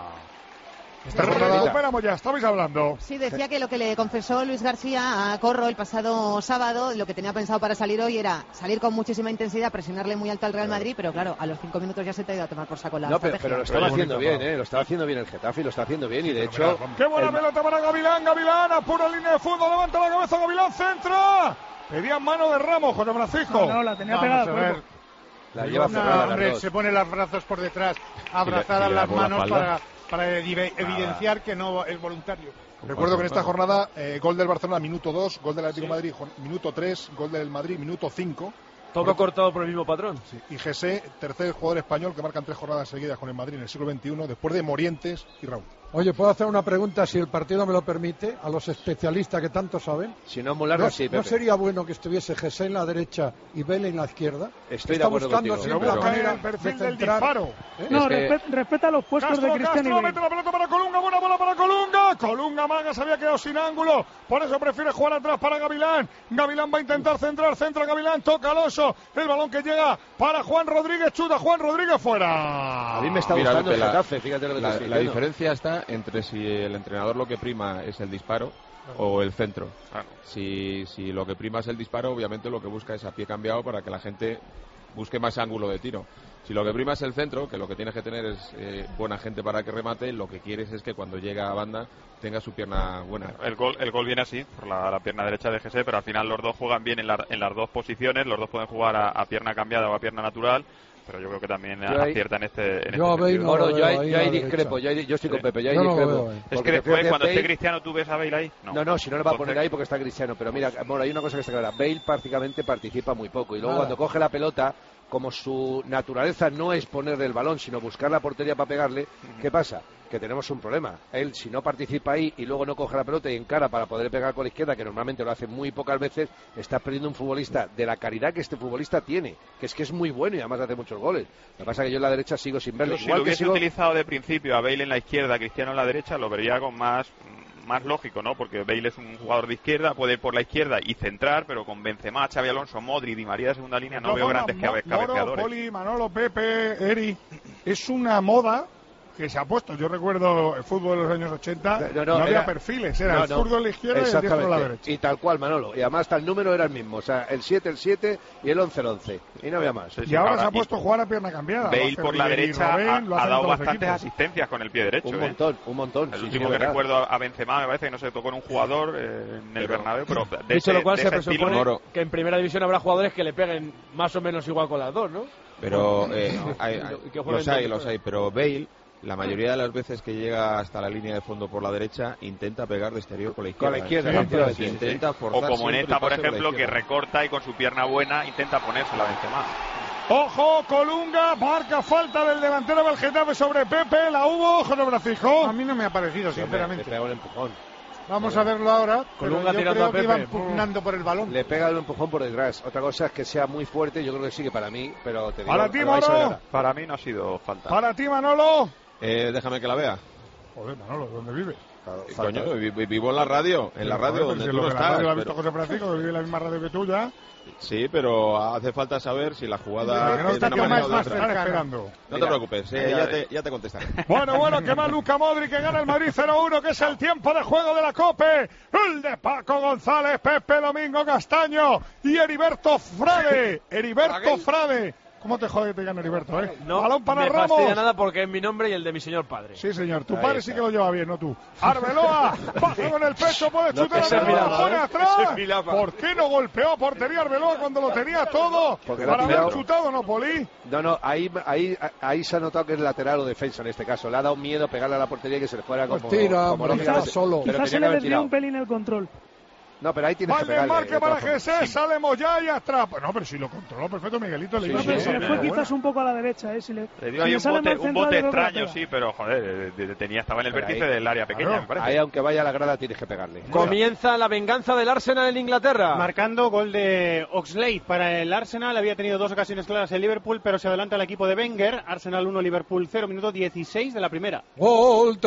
Speaker 2: Esta jornada-
Speaker 3: Recuperamos ya, estabais hablando.
Speaker 8: Sí, decía que lo que le confesó Luis García a Corro el pasado sábado, lo que tenía pensado para salir hoy era salir con muchísima intensidad, presionarle muy alto al Real Madrid, pero claro, a los cinco minutos ya se te ha ido a tomar por saco la
Speaker 10: No, pero,
Speaker 8: estrategia.
Speaker 10: pero lo estaba haciendo bien, ¿eh? Lo estaba haciendo bien el Getafe y lo está haciendo bien. Y de hecho,
Speaker 3: ¡Qué buena
Speaker 10: el-
Speaker 3: pelota para Gavilán! Gavilán, apura línea de fútbol, levanta la cabeza, Gavilán, centra. Pedían mano de Ramos, José Francisco.
Speaker 9: No, no, la tenía
Speaker 3: Vamos
Speaker 9: pegada
Speaker 3: a
Speaker 9: al
Speaker 3: ver.
Speaker 9: cuerpo.
Speaker 10: la lleva
Speaker 5: No,
Speaker 10: cerrada las
Speaker 5: hombre,
Speaker 10: dos.
Speaker 5: se pone los brazos por detrás,
Speaker 12: le-
Speaker 5: abrazadas
Speaker 12: y le da
Speaker 5: las
Speaker 12: por la
Speaker 5: manos
Speaker 12: espalda.
Speaker 5: para, para evi- evidenciar que no es voluntario.
Speaker 17: Recuerdo que en esta jornada, eh, gol del Barcelona, minuto dos, gol del Atlético de Madrid, jo- minuto tres, gol del Madrid, minuto cinco.
Speaker 1: Todo cortado por el mismo patrón.
Speaker 17: Sí. Y José, tercer jugador español que marcan tres jornadas seguidas con el Madrid en el siglo veintiuno, después de Morientes y Raúl.
Speaker 2: Oye, ¿puedo hacer una pregunta, si el partido me lo permite, a los especialistas que tanto saben?
Speaker 10: Si no, muy larga,
Speaker 2: ¿No,
Speaker 10: sí,
Speaker 2: ¿no
Speaker 10: Pepe.
Speaker 2: sería bueno que estuviese José en la derecha y Vela en la izquierda?
Speaker 10: Estoy de
Speaker 2: Está
Speaker 10: acuerdo
Speaker 2: buscando
Speaker 10: contigo.
Speaker 2: siempre
Speaker 10: Pero
Speaker 2: la
Speaker 10: busca
Speaker 2: manera
Speaker 3: el perfil
Speaker 2: de
Speaker 3: del
Speaker 2: centrar.
Speaker 3: disparo.
Speaker 2: ¿Eh?
Speaker 9: No,
Speaker 12: Es que-
Speaker 9: respe- respeta los puestos
Speaker 3: Castro,
Speaker 9: de Cristiano
Speaker 3: Castro,
Speaker 9: y Bale.
Speaker 3: mete la pelota para Colunga, buena bola para Colunga. Colunga Maga se había quedado sin ángulo, por eso prefiere jugar atrás para Gavilán. Gavilán va a intentar centrar, centra Gavilán, toca Alonso, el balón que llega para Juan Rodríguez, chuta Juan Rodríguez fuera.
Speaker 10: A mí me está
Speaker 12: Mira,
Speaker 10: gustando
Speaker 12: Pepe,
Speaker 10: el
Speaker 12: la-
Speaker 10: Getafe, fíjate lo que te
Speaker 12: La,
Speaker 10: estoy
Speaker 12: la
Speaker 10: diciendo.
Speaker 12: diferencia está entre si el entrenador lo que prima es el disparo o el centro.
Speaker 11: Claro.
Speaker 12: Si, si lo que prima es el disparo, obviamente lo que busca es a pie cambiado para que la gente busque más ángulo de tiro. Si lo que prima es el centro, que lo que tienes que tener es eh, buena gente para que remate, lo que quieres es que cuando llega a banda tenga su pierna buena.
Speaker 11: El gol, el gol viene así, por la, la pierna derecha de G S, pero al final los dos juegan bien en, la, en las dos posiciones, los dos pueden jugar a, a pierna cambiada o a pierna natural, pero yo creo que también
Speaker 2: Yo ahí-
Speaker 11: acierta en este, en
Speaker 2: yo a
Speaker 11: este
Speaker 2: Bale
Speaker 11: sentido.
Speaker 2: no lo
Speaker 10: Bueno, yo
Speaker 2: veo
Speaker 10: ahí,
Speaker 2: ahí
Speaker 10: yo
Speaker 2: a
Speaker 10: ahí
Speaker 2: la
Speaker 10: discrepo,
Speaker 2: derecha.
Speaker 10: yo, ahí- yo estoy con Pepe, yo ahí
Speaker 2: Yo no lo
Speaker 10: discrepo.
Speaker 2: veo ahí.
Speaker 11: Es
Speaker 10: Porque
Speaker 11: que
Speaker 10: creo
Speaker 11: después,
Speaker 10: que
Speaker 11: cuando esté
Speaker 10: Bale-
Speaker 11: Cristiano, ¿tú ves a Bale ahí?
Speaker 10: No, no, si no le va a poner
Speaker 11: Entonces-
Speaker 10: ahí porque está Cristiano. Pero mira, bueno, hay una cosa que está clara. Bale prácticamente participa muy poco. Y luego
Speaker 2: Nada.
Speaker 10: cuando coge la pelota, como su naturaleza no es ponerle el balón, sino buscar la portería para pegarle, ¿qué pasa? Que tenemos un problema. Él, si no participa ahí y luego no coge la pelota y encara para poder pegar con la izquierda, que normalmente lo hace muy pocas veces, está perdiendo un futbolista de la calidad que este futbolista tiene, que es que es muy bueno y además hace muchos goles. Lo que pasa es que yo en la derecha sigo sin verlo.
Speaker 11: Yo, si
Speaker 10: Igual
Speaker 11: lo
Speaker 10: que
Speaker 11: hubiese
Speaker 10: sigo...
Speaker 11: utilizado de principio a Bale en la izquierda, Cristiano en la derecha, lo vería con más más lógico, ¿no? Porque Bale es un jugador de izquierda, puede ir por la izquierda y centrar, pero con Benzema, Xavi Alonso, Modri, Di María de segunda línea no veo grandes cabe-
Speaker 3: Moro,
Speaker 11: cabeceadores.
Speaker 3: Poli, Manolo, Pepe, Eri, es una moda que se ha puesto. Yo recuerdo el fútbol de los años ochenta, no, había
Speaker 10: era-
Speaker 3: perfiles, era
Speaker 10: no,
Speaker 3: el
Speaker 10: no.
Speaker 3: zurdo a la izquierda y el diestro a la
Speaker 10: Exactamente.
Speaker 3: derecha.
Speaker 10: Y tal cual, Manolo. Y además hasta el número era el mismo. O sea, el siete, el siete y el once, el once. Y no había más.
Speaker 3: Y ahora, se ha puesto a jugar a pierna cambiada. Lo
Speaker 11: Bale
Speaker 3: hace
Speaker 11: por la
Speaker 3: Ribery y
Speaker 11: derecha
Speaker 3: Robben,
Speaker 11: ha,
Speaker 3: lo
Speaker 11: ha
Speaker 3: hacen
Speaker 11: dado
Speaker 3: todos los
Speaker 11: bastantes
Speaker 3: equipos.
Speaker 11: asistencias con el pie derecho.
Speaker 10: Un
Speaker 11: ¿eh?
Speaker 10: montón, un montón.
Speaker 11: El
Speaker 10: sí,
Speaker 11: último
Speaker 10: sí,
Speaker 11: que
Speaker 10: verdad.
Speaker 11: recuerdo a Benzema me parece que no se tocó en un jugador eh, en el Bernabéu, pero de
Speaker 1: Dicho
Speaker 11: ese-
Speaker 1: lo cual,
Speaker 11: de
Speaker 1: se
Speaker 11: ese
Speaker 1: presupone
Speaker 11: estilo-
Speaker 1: que en primera división habrá jugadores que le peguen más o menos igual con las dos, ¿no?
Speaker 12: Pero eh, hay- hay-
Speaker 1: Y que jueguen
Speaker 12: los hay,
Speaker 1: todos.
Speaker 12: los hay, pero Bale, la mayoría de las veces que llega hasta la línea de fondo por la derecha, intenta pegar de exterior con la izquierda.
Speaker 10: Con la izquierda,
Speaker 12: ¿eh?
Speaker 10: efectivamente,
Speaker 12: Sí,
Speaker 10: sí,
Speaker 12: intenta
Speaker 11: o
Speaker 12: forzar
Speaker 11: como en
Speaker 12: siempre
Speaker 11: esta,
Speaker 12: el
Speaker 11: por
Speaker 12: pase la
Speaker 11: ejemplo, que
Speaker 12: izquierda.
Speaker 11: recorta y con su pierna buena intenta ponérsela a Benzema.
Speaker 3: Ojo, Colunga, marca falta del delantero del Getafe sobre Pepe, la hubo, José Francisco.
Speaker 13: A mí no me ha parecido,
Speaker 10: Sí, hombre,
Speaker 13: sinceramente.
Speaker 10: le pega un empujón.
Speaker 13: Vamos a verlo ahora. Pero
Speaker 1: Colunga
Speaker 13: yo
Speaker 1: tirando
Speaker 13: creo
Speaker 1: a
Speaker 13: que
Speaker 1: Pepe.
Speaker 13: iban pugnando por el balón.
Speaker 10: Le pega un empujón por detrás. Otra cosa es que sea muy fuerte. Yo creo que sí que para mí, pero te digo,
Speaker 3: Para ti,
Speaker 10: lo vais a ver
Speaker 3: Moro.
Speaker 10: ahora.
Speaker 11: Para mí no ha sido falta.
Speaker 3: Para ti, Manolo.
Speaker 12: Eh, déjame que la vea.
Speaker 3: Joder, Manolo, ¿dónde vives?
Speaker 12: Eh, Coño, vi- vi- vivo en la radio, en la
Speaker 3: Sí,
Speaker 12: radio
Speaker 3: joder,
Speaker 12: donde
Speaker 3: pero si
Speaker 12: tú
Speaker 3: lo
Speaker 12: no
Speaker 3: de la
Speaker 12: estás.
Speaker 3: radio lo ha
Speaker 12: pero-
Speaker 3: visto José Francisco, que vive en la misma radio que tú ya.
Speaker 12: Sí, pero hace falta saber si la jugada
Speaker 3: Que no
Speaker 12: es
Speaker 3: está
Speaker 12: de
Speaker 3: que
Speaker 12: una
Speaker 3: más
Speaker 12: manera o de
Speaker 3: más
Speaker 12: otra.
Speaker 3: estar esperando.
Speaker 12: No te
Speaker 10: Mira,
Speaker 12: preocupes, eh,
Speaker 10: mira,
Speaker 12: ya, te, ya te contestaré.
Speaker 3: Bueno, bueno, que va Luka Modric, que gana el Madrid cero uno, que es el tiempo de juego de la COPE. El de Paco González, Pepe Domingo Castaño y Heriberto Frade. Heriberto Frade. ¿Cómo te jode que te gane Heriberto, eh?
Speaker 1: No
Speaker 3: Balón para
Speaker 1: me
Speaker 3: Ramos.
Speaker 1: fastidia nada porque es mi nombre y el de mi señor padre.
Speaker 3: Sí, señor. Tu
Speaker 1: Ahí
Speaker 3: padre
Speaker 1: está.
Speaker 3: sí que lo lleva bien, no tú. Arbeloa, baja con el pecho, puede
Speaker 1: No,
Speaker 3: chutar
Speaker 1: ese
Speaker 3: a
Speaker 1: es mi
Speaker 3: Arbeloa,
Speaker 1: lapa,
Speaker 3: pone
Speaker 1: ¿eh?
Speaker 3: atrás.
Speaker 1: Ese es mi lapa.
Speaker 3: ¿Por qué no golpeó a portería Arbeloa cuando lo tenía todo?
Speaker 10: Porque la ha
Speaker 3: Para haber
Speaker 10: tirado.
Speaker 3: chutado, ¿no, Poli?
Speaker 10: No, no, ahí, ahí, ahí se ha notado que es lateral o defensa en este caso. Le ha dado miedo pegarle a la portería y que se le fuera como,
Speaker 2: Pues tira,
Speaker 10: como
Speaker 2: hombre,
Speaker 10: lógicamente.
Speaker 2: está solo.
Speaker 10: Pero
Speaker 9: Quizás se
Speaker 10: tenía
Speaker 9: le
Speaker 10: que haber
Speaker 9: desvió
Speaker 10: tirado.
Speaker 9: un pelín el control.
Speaker 10: No, pero ahí tienes que
Speaker 3: Vale,
Speaker 10: pegarle.
Speaker 3: marque
Speaker 10: de
Speaker 3: para
Speaker 10: todas formas.
Speaker 3: Jesús, sale Moyá y atrapa. No, pero si lo controló perfecto Miguelito. Le
Speaker 10: Sí,
Speaker 3: iba
Speaker 9: No, pero
Speaker 3: bien,
Speaker 9: se le
Speaker 3: bien,
Speaker 9: fue
Speaker 3: buena.
Speaker 9: quizás un poco a la derecha, ¿eh? Si le,
Speaker 11: Le dio
Speaker 9: si
Speaker 11: ahí
Speaker 9: le
Speaker 11: un
Speaker 9: sale
Speaker 11: bote,
Speaker 9: mal
Speaker 11: un
Speaker 9: central,
Speaker 11: bote
Speaker 9: yo creo que la
Speaker 11: extraño,
Speaker 9: pega.
Speaker 11: sí, pero joder, de- de- tenía, estaba en el
Speaker 10: Pero
Speaker 11: vértice
Speaker 10: ahí-
Speaker 11: del área pequeña,
Speaker 3: claro,
Speaker 11: me parece.
Speaker 10: Ahí, aunque vaya a la grada, tienes que pegarle.
Speaker 1: Comienza la venganza del Arsenal en Inglaterra.
Speaker 7: Marcando gol de Oxlade para el Arsenal. Había tenido dos ocasiones claras el Liverpool, pero se adelanta el equipo de Wenger. Arsenal uno, Liverpool cero, minuto dieciséis de la primera.
Speaker 2: Gol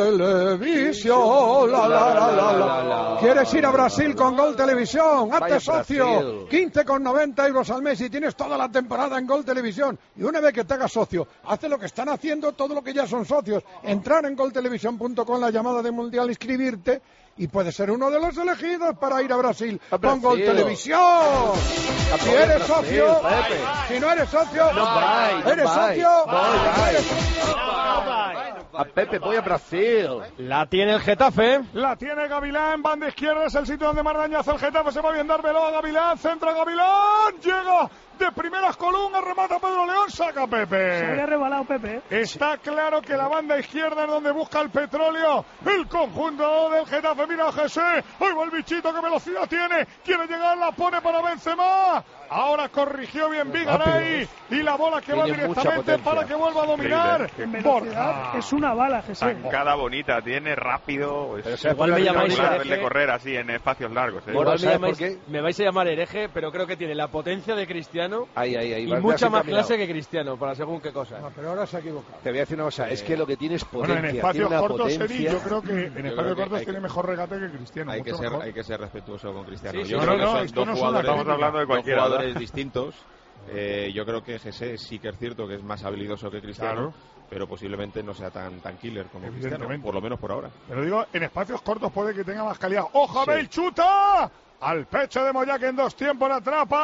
Speaker 2: Televisión. La, la, la, la, la, la. ¿Quieres ir a Brasil con Gol Televisión? Hazte
Speaker 10: Vaya
Speaker 2: socio.
Speaker 10: Brasil.
Speaker 2: quince con noventa euros al mes y tienes toda la temporada en Gol Televisión. Y una vez que te hagas socio, hace lo que están haciendo todo lo que ya son socios. Entrar en gol televisión punto com, la llamada de Mundial, inscribirte y puedes ser uno de los elegidos para ir a Brasil
Speaker 10: A
Speaker 2: con Gol
Speaker 10: Brasil.
Speaker 2: Televisión. Si
Speaker 10: Brasil,
Speaker 2: eres socio,
Speaker 10: Pepe.
Speaker 2: si no eres socio,
Speaker 10: No vais, no
Speaker 2: eres
Speaker 10: vais.
Speaker 2: socio.
Speaker 10: No vais. A Pepe, voy a Brasil.
Speaker 1: La tiene el Getafe.
Speaker 3: La tiene Gavilán, banda izquierda, es el sitio donde más daño hace el Getafe, se va bien dar Veloa, Gavilán, centra Gavilán, llega de primeras columnas, remata Pedro León, saca
Speaker 9: Se había
Speaker 3: Pepe.
Speaker 9: rebalado Pepe, ¿eh?
Speaker 3: Está claro que la banda izquierda es donde busca el petróleo, el conjunto del Getafe, mira a Jesús, ahí va el bichito, qué velocidad tiene, quiere llegar, la pone para Benzema, ahora corrigió bien Vigaray, y la bola que va
Speaker 10: Tiene mucha
Speaker 3: directamente
Speaker 10: potencia.
Speaker 3: para que vuelva a dominar,
Speaker 11: Increíble.
Speaker 9: En
Speaker 3: Borja.
Speaker 9: velocidad es una bala, Jesús.
Speaker 11: Zancada bonita, tiene rápido. Pues,
Speaker 10: Pero ¿sabes
Speaker 1: Igual
Speaker 10: por
Speaker 1: me
Speaker 10: qué la
Speaker 1: llamáis
Speaker 10: bonita?
Speaker 1: hereje.
Speaker 11: verle correr así en espacios largos. ¿eh?
Speaker 10: Bueno,
Speaker 1: Igual me,
Speaker 10: ¿sabes por
Speaker 1: llamáis-
Speaker 10: qué?
Speaker 1: me vais a llamar hereje, pero creo que tiene la potencia de Cristiano
Speaker 10: Ahí, ahí, ahí.
Speaker 1: y
Speaker 10: vas-
Speaker 1: mucha
Speaker 10: vas
Speaker 1: más
Speaker 10: encaminado.
Speaker 1: clase que Cristiano, para según qué cosa.
Speaker 2: No, pero ahora se ha equivocado.
Speaker 10: Te voy a decir una cosa, es que lo que tiene es
Speaker 3: Bueno,
Speaker 10: potencia.
Speaker 3: en espacios
Speaker 10: tiene una
Speaker 3: cortos, Eri,
Speaker 10: potencia.
Speaker 3: yo creo que en
Speaker 12: creo
Speaker 3: espacios
Speaker 12: que
Speaker 3: cortos
Speaker 12: hay
Speaker 3: tiene
Speaker 12: que-
Speaker 3: mejor regate que Cristiano.
Speaker 12: Hay que,
Speaker 3: mucho
Speaker 12: ser,
Speaker 3: mejor.
Speaker 12: hay que ser respetuoso con Cristiano.
Speaker 1: Sí, sí,
Speaker 12: Yo
Speaker 3: no,
Speaker 12: creo
Speaker 3: no,
Speaker 12: que son
Speaker 3: esto
Speaker 12: dos
Speaker 3: no es una
Speaker 12: jugadores,
Speaker 3: crítica.
Speaker 11: Estamos hablando de
Speaker 12: dos
Speaker 11: cualquiera,
Speaker 12: jugadores distintos. Eh, yo creo que Jesé sí que es cierto que es más habilidoso que Cristiano,
Speaker 3: Claro.
Speaker 12: pero posiblemente no sea tan, tan killer como Cristiano,
Speaker 3: Evidentemente.
Speaker 12: por lo menos por ahora.
Speaker 3: Pero digo, en espacios cortos puede que tenga más calidad. ¡Ojo,
Speaker 10: Sí.
Speaker 3: Bale chuta! Al pecho de Moya, que en dos tiempos la atrapa.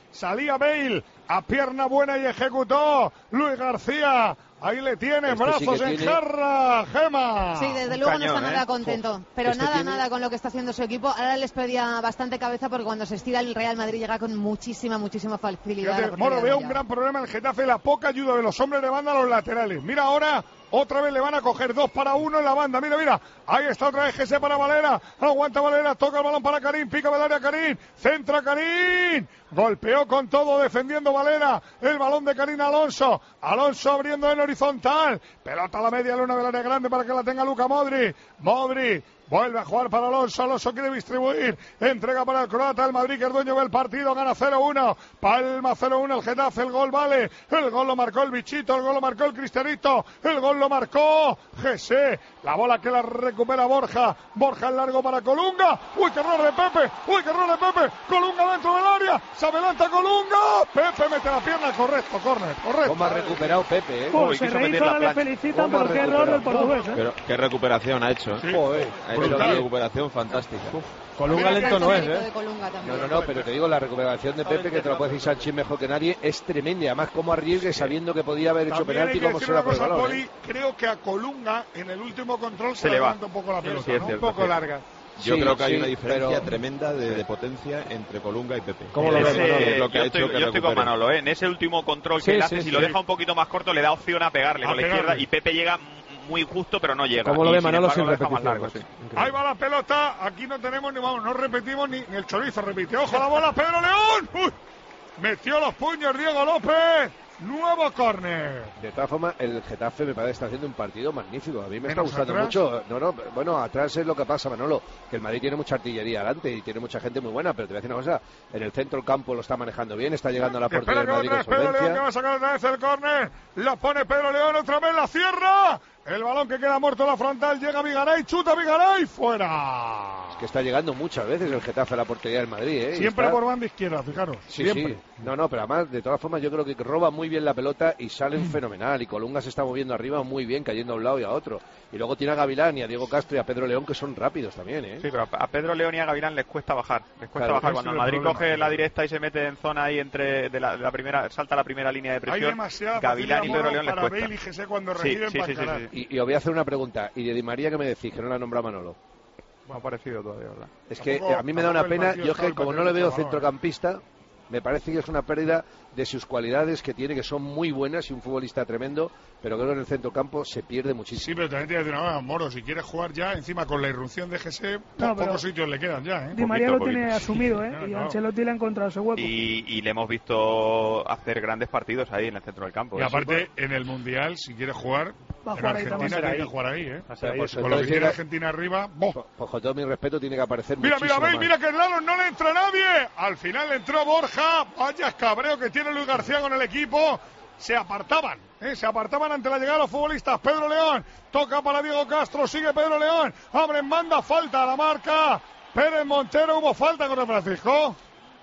Speaker 3: salía Bale, a pierna buena y ejecutó Luis García. Ahí le tiene,
Speaker 10: este
Speaker 3: brazos
Speaker 10: sí
Speaker 3: en
Speaker 10: tiene...
Speaker 3: jarra, Gema.
Speaker 8: Sí, desde luego cañón, no está nada ¿eh? contento, pero este nada, tiene... nada con lo que está haciendo su equipo. Ahora les pedía bastante cabeza porque cuando se estira el Real Madrid llega con muchísima, muchísima facilidad.
Speaker 3: Fíjate, Moro, veo un gran problema en el Getafe, la poca ayuda de los hombres de banda a los laterales. Mira ahora, otra vez le van a coger dos para uno en la banda. Mira, mira, ahí está otra vez G C para Valera. Aguanta Valera, toca el balón para Karim, pica del área Karim, centra Karim. Golpeó con todo defendiendo Valera. El balón de Karim Alonso. Alonso abriendo en horizontal. Pelota a la media luna del área grande para que la tenga Luka Modric. Modric. Vuelve a jugar para Alonso, Alonso quiere distribuir, entrega para el croata, el Madrid que es dueño del partido, gana cero uno, Palma cero uno, el Getafe, el gol vale, el gol lo marcó el bichito, el gol lo marcó el Cristianito, el gol lo marcó G C, la bola que la recupera Borja, Borja en largo para Colunga, uy que error de Pepe, uy que error de Pepe, Colunga dentro del área, se adelanta Colunga, Pepe mete la pierna, correcto, córner, correcto.
Speaker 10: ¿Cómo ha recuperado Pepe? Eh?
Speaker 9: Pues se rehizo, le felicitan, pero qué error del portugués. ¿eh?
Speaker 12: Pero qué recuperación ha hecho, ¿eh?
Speaker 3: Sí.
Speaker 10: Joder.
Speaker 12: Una recuperación fantástica.
Speaker 10: Uf.
Speaker 1: Colunga lento no es, ¿eh?
Speaker 10: No, no, no, pero te digo, la recuperación de Pepe, que te lo puede decir Sanchís mejor que nadie, es tremenda. Además, como arriesgue sabiendo que podía haber hecho
Speaker 3: También
Speaker 10: penalti, como se la
Speaker 3: por el balón.
Speaker 10: Poli,
Speaker 3: ¿eh? Creo que a Colunga en el último control se,
Speaker 11: se le va
Speaker 3: un poco la pelota,
Speaker 11: sí, sí,
Speaker 3: ¿no?
Speaker 11: cierto,
Speaker 3: un poco
Speaker 11: sí.
Speaker 3: larga.
Speaker 12: Yo
Speaker 10: sí,
Speaker 12: creo que hay
Speaker 10: sí,
Speaker 12: una diferencia
Speaker 10: pero...
Speaker 12: tremenda de, de potencia entre Colunga y Pepe.
Speaker 1: ¿Cómo lo ves,
Speaker 11: Manolo?
Speaker 12: Es lo que
Speaker 11: yo
Speaker 12: ha
Speaker 11: estoy,
Speaker 12: hecho que
Speaker 11: yo estoy con
Speaker 12: recupere.
Speaker 11: Manolo, ¿eh? En ese último control
Speaker 1: Sí,
Speaker 11: que él
Speaker 1: sí,
Speaker 11: hace,
Speaker 1: sí,
Speaker 11: si lo
Speaker 1: sí.
Speaker 11: deja un poquito más corto, le da opción a pegarle
Speaker 3: A
Speaker 11: con la
Speaker 3: pegarle.
Speaker 11: izquierda y Pepe llega muy justo, pero no llega.
Speaker 1: ¿Cómo lo
Speaker 11: Y,
Speaker 1: ve
Speaker 11: sin
Speaker 1: Manolo
Speaker 11: embargo,
Speaker 1: sin
Speaker 11: lo deja más
Speaker 1: repetición?
Speaker 11: largo, sí.
Speaker 3: Ahí va la pelota, aquí no tenemos ni vamos, no repetimos ni, ni el chorizo repite. Ojo la bola, Pedro León. Uy, metió los puños Diego López. Nuevo córner.
Speaker 10: De todas formas, el Getafe me parece que está haciendo un partido magnífico. A mí me está
Speaker 3: Menos
Speaker 10: gustando
Speaker 3: atrás.
Speaker 10: mucho. No, no, bueno, atrás es lo que pasa, Manolo, que el Madrid tiene mucha artillería adelante y tiene mucha gente muy buena, pero te voy a decir una cosa, en el centro del campo lo está manejando bien, está llegando a la portería
Speaker 3: Espera
Speaker 10: del
Speaker 3: que
Speaker 10: Madrid
Speaker 3: otra
Speaker 10: con
Speaker 3: vez Pedro León que va a
Speaker 10: solvencia.
Speaker 3: sacar otra vez el córner. La pone Pedro León, otra vez la cierra. El balón que queda muerto en la frontal, llega Vigaray, chuta Vigaray, fuera.
Speaker 10: Es que está llegando muchas veces el Getafe a la portería del Madrid, ¿eh? Y
Speaker 3: Siempre
Speaker 10: está-
Speaker 3: por banda izquierda, fijaros.
Speaker 10: Sí,
Speaker 3: siempre.
Speaker 10: sí. No, no, pero además, de todas formas, yo creo que roba muy bien la pelota y salen
Speaker 3: Mm.
Speaker 10: fenomenal. Y Colunga se está moviendo arriba muy bien, cayendo a un lado y a otro. Y luego tiene a Gavilán y a Diego Castro y a Pedro León, que son rápidos también, ¿eh?
Speaker 11: Sí, pero a Pedro León y a Gavilán les cuesta bajar. Les cuesta
Speaker 10: Claro,
Speaker 11: bajar.
Speaker 3: ese
Speaker 11: Cuando
Speaker 3: es
Speaker 11: el
Speaker 3: el
Speaker 11: Madrid
Speaker 3: problema.
Speaker 11: coge la directa y se mete en zona ahí entre de la, de la primera, salta la primera línea de
Speaker 3: Hay
Speaker 11: presión.
Speaker 3: demasiada
Speaker 11: Gavilán y
Speaker 3: facilidad,
Speaker 11: Pedro
Speaker 3: Moro,
Speaker 11: León les
Speaker 3: para
Speaker 11: cuesta.
Speaker 3: Bale y G C cuando
Speaker 11: Sí,
Speaker 3: reciben
Speaker 11: sí,
Speaker 3: para
Speaker 11: sí, sí,
Speaker 3: encarar.
Speaker 11: sí.
Speaker 10: Y, y os voy a hacer una pregunta. ¿Y de Di María qué me decís? Que no la ha nombrado Manolo.
Speaker 11: Me ha parecido todavía, ¿verdad?
Speaker 10: Es que
Speaker 3: Tampoco-
Speaker 10: eh, a mí me da una
Speaker 3: tampoco el
Speaker 10: pena.
Speaker 3: partido
Speaker 10: Yo
Speaker 3: estaba
Speaker 10: que como
Speaker 3: el
Speaker 10: no le
Speaker 3: partido
Speaker 10: veo
Speaker 3: estaba, ¿eh?
Speaker 10: centrocampista, me parece que es una pérdida de sus cualidades que tiene, que son muy buenas y un futbolista tremendo, pero creo que en el centrocampo se pierde muchísimo.
Speaker 3: Sí, pero también te voy a decir una cosa, Moro, si quieres jugar ya, encima con la irrupción de G C, po-
Speaker 9: No, pero-
Speaker 3: pocos sitios le quedan ya, ¿eh?
Speaker 9: Di María lo
Speaker 11: poquito.
Speaker 9: tiene asumido, ¿eh?
Speaker 3: No,
Speaker 9: Y
Speaker 3: no.
Speaker 9: Ancelotti le ha encontrado ese hueco.
Speaker 11: Y, y le hemos visto hacer grandes partidos ahí en el centro del campo.
Speaker 3: Y
Speaker 11: ¿eh?
Speaker 3: aparte, en el Mundial, si quieres jugar,
Speaker 9: Va a
Speaker 3: en
Speaker 9: jugar ahí
Speaker 3: Argentina
Speaker 9: también.
Speaker 3: tiene que jugar ahí, ¿eh?
Speaker 11: Va a ser ahí,
Speaker 10: Pero, pues,
Speaker 11: eso.
Speaker 3: Con lo que
Speaker 10: entonces
Speaker 3: tiene
Speaker 10: era-
Speaker 3: Argentina arriba, ¡boh!
Speaker 10: Pues, pues con todo mi respeto tiene que aparecer
Speaker 3: Mira, mira,
Speaker 10: muchísimo
Speaker 3: Bale,
Speaker 10: más.
Speaker 3: mira que claro, no le entra nadie. Al final le entró Borja. Vaya escabreo que tiene Luis García con el equipo. Se apartaban, ¿eh? se apartaban ante la llegada de los futbolistas. Pedro León toca para Diego Castro, sigue Pedro León. Abren banda, falta a la marca. Pérez Montero, hubo falta contra Francisco.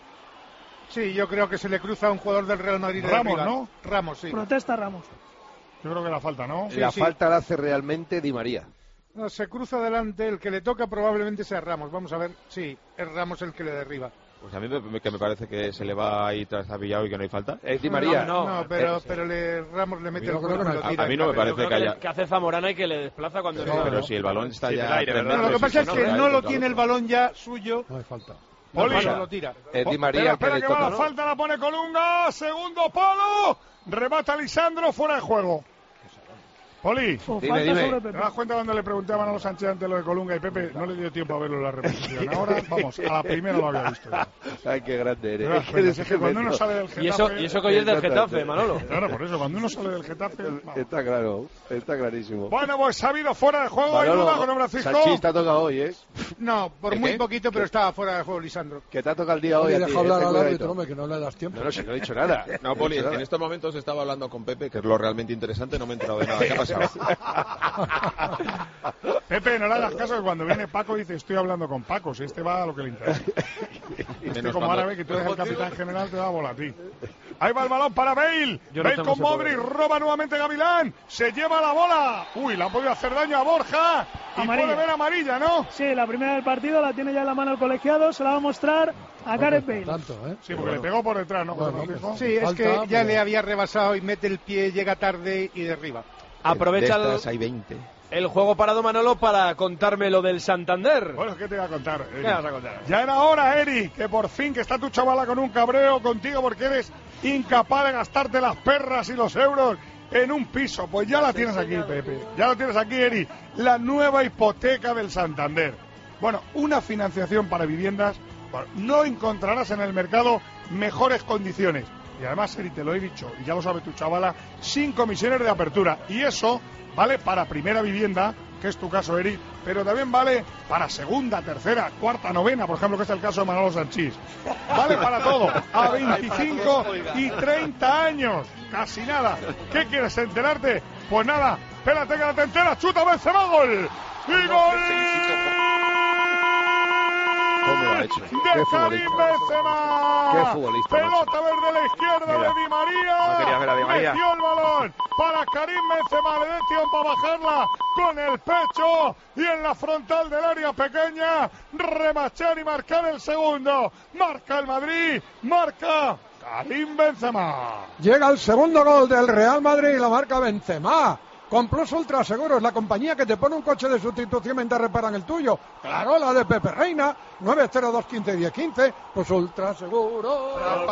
Speaker 13: Sí, yo creo que se le cruza a un jugador del Real Madrid. de
Speaker 3: Ramos,
Speaker 13: arriba.
Speaker 3: ¿no?
Speaker 13: Ramos, sí.
Speaker 9: Protesta Ramos.
Speaker 3: Yo creo que la falta, ¿no?
Speaker 10: La
Speaker 13: sí.
Speaker 10: falta la hace realmente Di María.
Speaker 13: No, se cruza adelante, el que le toca probablemente sea Ramos. Vamos a ver, sí, es Ramos el que le derriba.
Speaker 12: Pues a mí me, que me parece que se le va ahí trastabillado y que no hay falta.
Speaker 10: Es Di María.
Speaker 13: No, no, pero,
Speaker 10: Eh,
Speaker 13: pero le, Ramos le mete
Speaker 2: Yo
Speaker 13: el
Speaker 2: creo que
Speaker 13: cuerpo
Speaker 2: no
Speaker 13: y
Speaker 2: hay
Speaker 13: lo tira.
Speaker 12: A mí no me
Speaker 13: Pero-
Speaker 12: parece
Speaker 1: Creo
Speaker 12: que
Speaker 1: que,
Speaker 12: haya-
Speaker 1: le- que hace Zamorana y que le desplaza cuando
Speaker 12: Sí,
Speaker 1: no.
Speaker 12: pero si el balón está
Speaker 11: Sí,
Speaker 12: ya
Speaker 11: del aire, ¿verdad?
Speaker 12: tres
Speaker 13: No, lo que
Speaker 12: metros
Speaker 13: pasa
Speaker 12: y
Speaker 13: es
Speaker 12: se
Speaker 13: que
Speaker 12: nos
Speaker 13: no
Speaker 12: cae
Speaker 13: lo
Speaker 12: contra
Speaker 13: tiene el
Speaker 12: otro.
Speaker 13: balón ya suyo.
Speaker 2: No hay falta.
Speaker 3: Poli.
Speaker 13: Bueno, lo tira.
Speaker 10: Es Di María
Speaker 3: Espera,
Speaker 10: el que
Speaker 3: espera
Speaker 10: le
Speaker 3: que va
Speaker 10: toca,
Speaker 3: la
Speaker 10: ¿no?
Speaker 3: falta, la pone Colunga. Segundo palo. Remata Lisandro, fuera de juego. Poli.
Speaker 9: O
Speaker 10: Dime,
Speaker 9: falta
Speaker 10: dime.
Speaker 9: sobre
Speaker 3: ¿Te
Speaker 9: Pepe.
Speaker 3: das cuenta cuando le pregunté a Manolo Sánchez antes lo de Colunga y Pepe? No le dio tiempo a verlo en la repetición. Ahora, vamos, a la primera lo había visto. ya.
Speaker 10: Ay, qué grande
Speaker 3: Te
Speaker 10: eres.
Speaker 3: das
Speaker 10: Es que
Speaker 3: cuenta,
Speaker 10: eres
Speaker 3: es que cuando uno
Speaker 10: tremendo.
Speaker 3: sale del Getafe...
Speaker 1: Y eso, y eso que hoy es del Getafe, Manolo.
Speaker 3: Claro, por eso, cuando uno sale del Getafe... vamos.
Speaker 10: Está claro, está clarísimo.
Speaker 3: Bueno, pues ha habido fuera de juego, hay
Speaker 10: Manolo,
Speaker 3: duda con Francisco.
Speaker 10: Sanchís te ha tocado hoy, ¿eh?
Speaker 13: No, por
Speaker 10: ¿El
Speaker 13: muy
Speaker 10: qué?
Speaker 13: poquito, pero estaba fuera de juego Lisandro.
Speaker 10: Que te ha tocado el día hoy
Speaker 2: Oye,
Speaker 10: a ti,
Speaker 2: deja
Speaker 10: ¿eh?
Speaker 2: hablar
Speaker 10: Ten
Speaker 2: al
Speaker 10: cuidadito.
Speaker 2: árbitro, hombre, que no le das tiempo.
Speaker 10: No, no, si no he dicho nada.
Speaker 12: No, Poli,
Speaker 10: he dicho
Speaker 12: en
Speaker 10: nada.
Speaker 12: estos momentos estaba hablando con Pepe, que es lo realmente interesante, no me he enterado de nada. ¿Qué ha pasado?
Speaker 3: Pepe, no le hagas caso que cuando viene Paco dice estoy hablando con Paco, si este va a lo que le interesa. Este
Speaker 12: Menos
Speaker 3: como
Speaker 12: cuando-
Speaker 3: árabe que tú eres el capitán general te da bola a ti. Ahí va el balón para Bale.
Speaker 1: Yo no
Speaker 3: Bale
Speaker 1: tengo
Speaker 3: con
Speaker 1: ese
Speaker 3: Modric,
Speaker 1: poder.
Speaker 3: roba nuevamente Gavilán. Se lleva la bola. Uy, le ha podido hacer daño a Borja. Y
Speaker 9: amarilla.
Speaker 3: puede ver amarilla, ¿no?
Speaker 9: Sí, la primera del partido la tiene ya en la mano el colegiado, se la va a mostrar a Gareth Bale.
Speaker 2: Tanto, ¿eh?
Speaker 3: Sí, porque le pegó por detrás, ¿no?
Speaker 2: Bueno,
Speaker 3: José Francisco?
Speaker 13: Sí, es
Speaker 2: Falta,
Speaker 13: que ya
Speaker 2: pero-
Speaker 13: le había rebasado y mete el pie, llega tarde y derriba.
Speaker 1: Aprovecha
Speaker 12: De
Speaker 1: el,
Speaker 12: estas hay veinte.
Speaker 1: el juego parado Manolo para contarme lo del Santander.
Speaker 3: Bueno, ¿qué te voy a contar, Eri?
Speaker 1: ¿Qué vas a contar?
Speaker 3: Ya era hora, Eri, que por fin que está tu chavala con un cabreo contigo porque eres incapaz de gastarte las perras y los euros en un piso. Pues ya la tienes aquí, Pepe. Ya la tienes aquí, Eri. La nueva hipoteca del Santander. Bueno, una financiación para viviendas. Bueno, no encontrarás en el mercado mejores condiciones. Y además, Eri, te lo he dicho, y ya lo sabe tu chavala, sin comisiones de apertura. Y eso vale para primera vivienda, que es tu caso, Eri, pero también vale para segunda, tercera, cuarta, novena, por ejemplo, que es el caso de Manolo Sanchís. Vale para todo, a veinticinco y treinta años, casi nada. ¿Qué quieres enterarte? Pues nada, espérate que te enteras, chuta, Benzema, gol. ¡Y gol!
Speaker 10: ¿Cómo lo ha hecho?
Speaker 3: De
Speaker 10: Qué
Speaker 3: Karim
Speaker 10: futbolista.
Speaker 3: Benzema.
Speaker 10: Qué futbolista,
Speaker 3: Pelota verde a la izquierda
Speaker 11: Mira.
Speaker 3: de Di María.
Speaker 11: No querías ver a Di María.
Speaker 3: Metió el balón para Karim Benzema. Le dio tiempo a bajarla con el pecho y en la frontal del área pequeña remachar y marcar el segundo. Marca el Madrid. Marca Karim Benzema.
Speaker 2: Llega el segundo gol del Real Madrid y la marca Benzema. Con Plus Ultra Seguros, la compañía que te pone un coche de sustitución mientras reparan el tuyo. Claro, la de Pepe Reina, nueve cero dos uno cinco uno cero, Plus Ultra Seguros.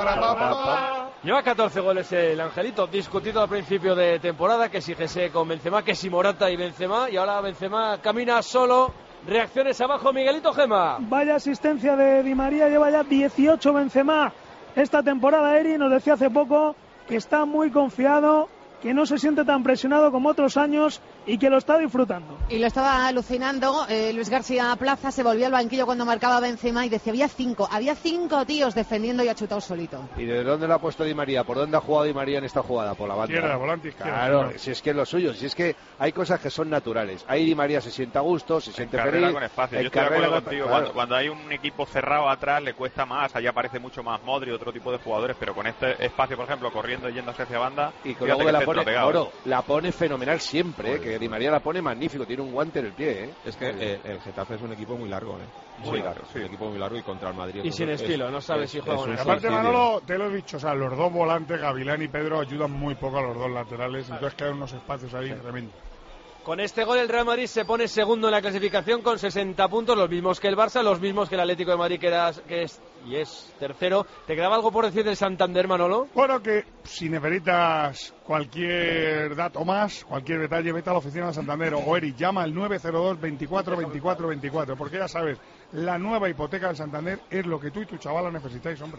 Speaker 1: Lleva catorce goles el Angelito, discutido al principio de temporada, que si Jesse con Benzema, que si Morata y Benzema, y ahora Benzema camina solo. Reacciones abajo, Miguelito Gema.
Speaker 9: Vaya asistencia de Di María, lleva ya dieciocho Benzema esta temporada. Eri nos decía hace poco que está muy confiado, que no se siente tan presionado como otros años y que lo está disfrutando.
Speaker 8: Y lo estaba alucinando. eh, Luis García Plaza se volvió al banquillo cuando marcaba Benzema y decía, había cinco, había cinco tíos defendiendo y ha chutado solito.
Speaker 10: ¿Y de dónde lo ha puesto Di María? ¿Por dónde ha jugado Di María en esta jugada? Por la banda.
Speaker 3: Izquierda, volante izquierda.
Speaker 10: Claro,
Speaker 3: Claro.
Speaker 10: si es que es lo suyo, si es que hay cosas que son naturales. Ahí Di María se siente a gusto, se siente
Speaker 11: Carrera
Speaker 10: feliz.
Speaker 11: con espacio.
Speaker 10: en
Speaker 11: Yo estoy de
Speaker 10: carrera
Speaker 11: acuerdo
Speaker 10: con-
Speaker 11: contigo.
Speaker 10: claro.
Speaker 11: Cuando, cuando hay un equipo cerrado atrás le cuesta más. Allá aparece mucho más Modri, otro tipo de jugadores, pero con este espacio, por ejemplo, corriendo y yéndose hacia banda,
Speaker 10: Y con
Speaker 11: fíjate
Speaker 10: luego
Speaker 11: que
Speaker 10: la
Speaker 11: centro
Speaker 10: pone,
Speaker 11: pegado.
Speaker 10: Oro, la pone fenomenal siempre, ¿eh? Que Di María la pone magnífico, tiene un guante en el pie, ¿eh?
Speaker 12: Es que eh, el Getafe es un equipo muy largo, ¿eh?
Speaker 11: Muy
Speaker 12: Sí,
Speaker 11: largo,
Speaker 12: es un equipo muy largo y contra el Madrid.
Speaker 1: Y sin
Speaker 12: es-
Speaker 1: estilo, no sabe
Speaker 12: es-
Speaker 1: si juega
Speaker 12: es
Speaker 1: o no.
Speaker 12: un
Speaker 3: Y aparte,
Speaker 12: suicidio.
Speaker 3: Manolo, te lo he dicho, o sea, los dos volantes, Gavilán y Pedro, ayudan muy poco a los dos laterales, entonces quedan unos espacios ahí tremendos.
Speaker 1: Con este gol el Real Madrid se pone segundo en la clasificación con sesenta puntos, los mismos que el Barça, los mismos que el Atlético de Madrid, que, era, que es y es tercero. ¿Te quedaba algo por decir del Santander, Manolo?
Speaker 3: Bueno, que si necesitas cualquier dato más, cualquier detalle, vete a la oficina de Santander o Eri, llama al nueve cero dos, veinticuatro, veinticuatro, veinticuatro, porque ya sabes, la nueva hipoteca del Santander es lo que tú y tu chavala necesitáis, hombre.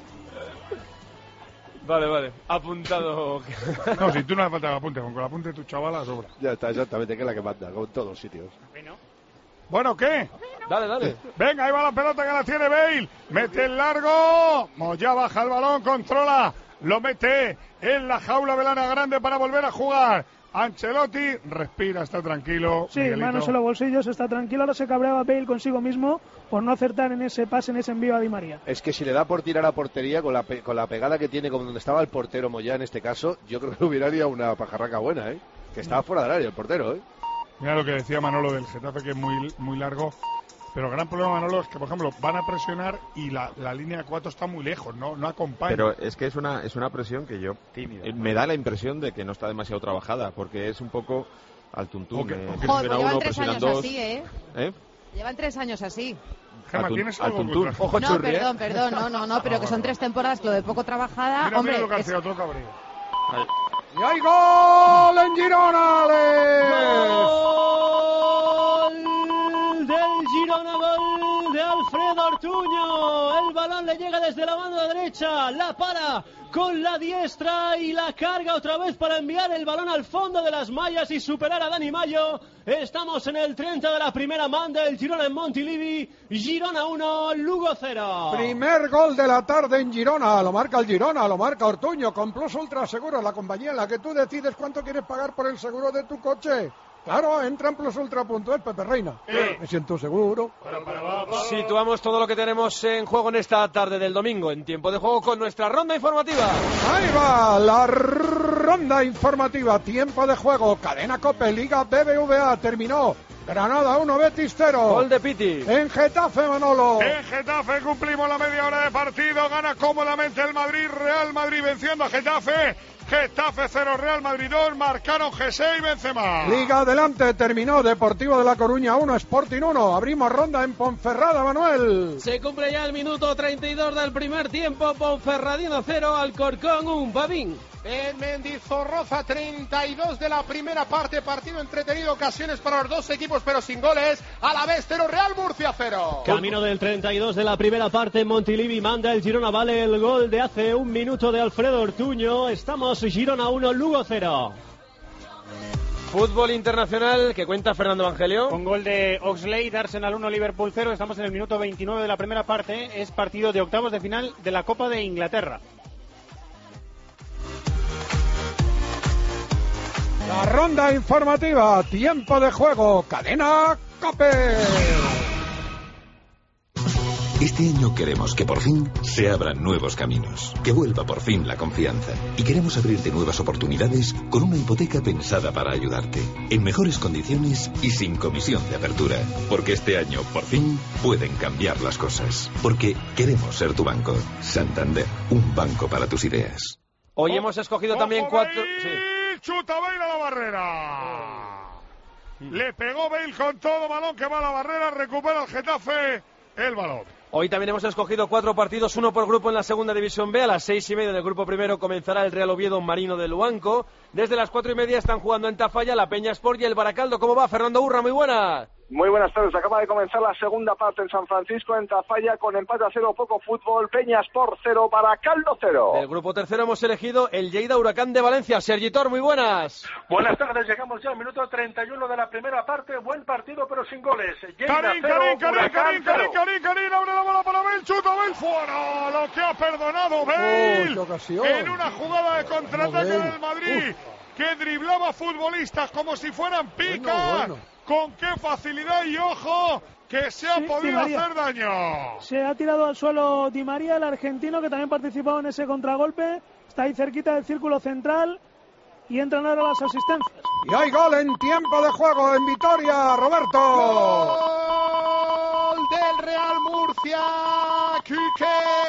Speaker 1: Vale, vale, apuntado.
Speaker 3: No, si tú no hace falta que lo apuntes, con que lo apunte tu chavala sobra.
Speaker 10: Ya está, exactamente, que es la que manda, con todos los sitios.
Speaker 3: Bueno, ¿qué?
Speaker 1: Dale, dale.
Speaker 3: Venga, ahí va la pelota que la tiene Bale. Mete el largo. Moya baja el balón, controla. Lo mete en la jaula velana grande para volver a jugar. Ancelotti respira, está tranquilo.
Speaker 9: Sí,
Speaker 3: Miguelito.
Speaker 9: manos en los bolsillos, está tranquilo. Ahora se cabreaba Bale consigo mismo por no acertar en ese pase, en ese envío a Di María.
Speaker 10: Es que si le da por tirar a portería con la, pe- con la pegada que tiene, como donde estaba el portero Moya en este caso, yo creo que hubiera ido una pajarraca buena, ¿eh? Que estaba fuera del área el portero, ¿eh?
Speaker 3: Mira lo que decía Manolo del Getafe, que es muy, muy largo. Pero el gran problema, Manolo, es que, por ejemplo, van a presionar y la, la línea de cuatro está muy lejos, no, no acompaña.
Speaker 12: Pero es que es una es una presión que yo eh, me da la impresión de que no está demasiado trabajada, porque es un poco al tuntún.
Speaker 3: O que-
Speaker 12: eh,
Speaker 3: o que-
Speaker 8: Joder,
Speaker 12: presiona
Speaker 8: pues llevan
Speaker 12: uno,
Speaker 8: tres
Speaker 12: presionan
Speaker 8: años
Speaker 12: dos.
Speaker 8: así, ¿eh?
Speaker 12: ¿Eh?
Speaker 8: Llevan tres años así.
Speaker 3: Gema,
Speaker 12: Al tun-
Speaker 3: ¿tienes
Speaker 12: al
Speaker 3: algo
Speaker 12: tuntún.
Speaker 3: contra-
Speaker 1: Ojo
Speaker 8: No,
Speaker 1: churri, ¿eh?
Speaker 8: perdón, perdón, no, no, no, pero que son tres temporadas, lo de poco trabajada.
Speaker 3: Mira,
Speaker 8: Hombre,
Speaker 3: mira lo que
Speaker 8: es-
Speaker 3: hace otro cabreo.
Speaker 2: Y hay gol en Girona, Ale.
Speaker 6: Gol del Girona, gol de Alfredo Ortuño. El balón le llega desde la banda derecha, la para con la diestra y la carga otra vez para enviar el balón al fondo de las mallas y superar a Dani Mayo. Estamos en el treinta de la primera manda del Girona en Montilivi. Girona uno, Lugo cero.
Speaker 2: Primer gol de la tarde en Girona, lo marca el Girona, lo marca Ortuño, con Plus Ultra Seguros, la compañía en la que tú decides cuánto quieres pagar por el seguro de tu coche. Claro, entra en plusultra punto es, Pepe Reina. Me siento seguro.
Speaker 1: Situamos todo lo que tenemos en juego en esta tarde del domingo, en tiempo de juego con nuestra ronda informativa.
Speaker 2: Ahí va la ronda ronda informativa, tiempo de juego, Cadena COPE, Liga B B V A, terminó. Granada uno, Betis cero.
Speaker 1: Gol de Piti.
Speaker 2: En Getafe, Manolo.
Speaker 3: En Getafe cumplimos la media hora de partido. Gana cómodamente el Madrid. Real Madrid venciendo a Getafe. Getafe cero, Real Madrid dos. Marcaron José y Benzema.
Speaker 2: Liga adelante, terminó. Deportivo de La Coruña uno, Sporting uno. Abrimos ronda en Ponferrada, Manuel.
Speaker 4: Se cumple ya el minuto treinta y dos del primer tiempo. Ponferradina cero, Alcorcón uno. Babín.
Speaker 5: En Mendizorroza, treinta y dos de la primera parte, partido entretenido, ocasiones para los dos equipos pero sin goles. A la vez cero, Real Murcia cero.
Speaker 6: Camino del treinta y dos de la primera parte, Montilivi manda el Girona, vale el gol de hace un minuto de Alfredo Ortuño. Estamos Girona uno, Lugo cero.
Speaker 1: Fútbol internacional que cuenta Fernando Evangelio.
Speaker 7: Con gol de Oxlade, Arsenal uno, Liverpool cero. Estamos en el minuto veintinueve de la primera parte. Es partido de octavos de final de la Copa de Inglaterra.
Speaker 2: La ronda informativa, tiempo de juego, Cadena COPE.
Speaker 18: Este año queremos que por fin se abran nuevos caminos, que vuelva por fin la confianza. Y queremos abrirte nuevas oportunidades con una hipoteca pensada para ayudarte, en mejores condiciones y sin comisión de apertura. Porque este año, por fin, pueden cambiar las cosas. Porque queremos ser tu banco. Santander, un banco para tus ideas.
Speaker 1: Hoy oh, hemos escogido oh, también oh, cuatro... Sí.
Speaker 3: Chuta Bale a la barrera. Le pegó Bale con todo, balón que va a la barrera, recupera el Getafe el balón.
Speaker 1: Hoy también hemos escogido cuatro partidos, uno por grupo en la segunda división B. A las seis y media del grupo primero comenzará el Real Oviedo Marino de Luanco. Desde las cuatro y media están jugando en Tafalla la Peña Sport y el Baracaldo. ¿Cómo va, Fernando Urra? Muy buena.
Speaker 19: Muy buenas tardes, acaba de comenzar la segunda parte en San Francisco, en Tafalla, con empate a cero, poco fútbol, Peña Sport cero, Baracaldo cero.
Speaker 1: Del grupo tercero hemos elegido el Lleida Huracán de Valencia. Sergitor, muy buenas.
Speaker 20: Buenas tardes, llegamos ya al minuto treinta y uno de la primera parte, buen partido pero sin goles. Lleida
Speaker 3: Karim,
Speaker 20: cero,
Speaker 3: Karim, Karim,
Speaker 20: Huracán
Speaker 3: Karim, Karim, Karim, Karim, abre la bola para Bale, chuta Bale fuera, lo que ha perdonado Bale,
Speaker 2: oh,
Speaker 3: en una jugada de contraataque del Madrid, Uf. que driblaba futbolistas como si fueran picas. Bueno, bueno. Con qué facilidad y ojo que se ha sí, podido hacer daño.
Speaker 9: Se ha tirado al suelo Di María, el argentino, que también participaba en ese contragolpe. Está ahí cerquita del círculo central y entran ahora las asistencias.
Speaker 2: Y hay gol en tiempo de juego en Vitoria, Roberto.
Speaker 5: Gol del Real Murcia, Quique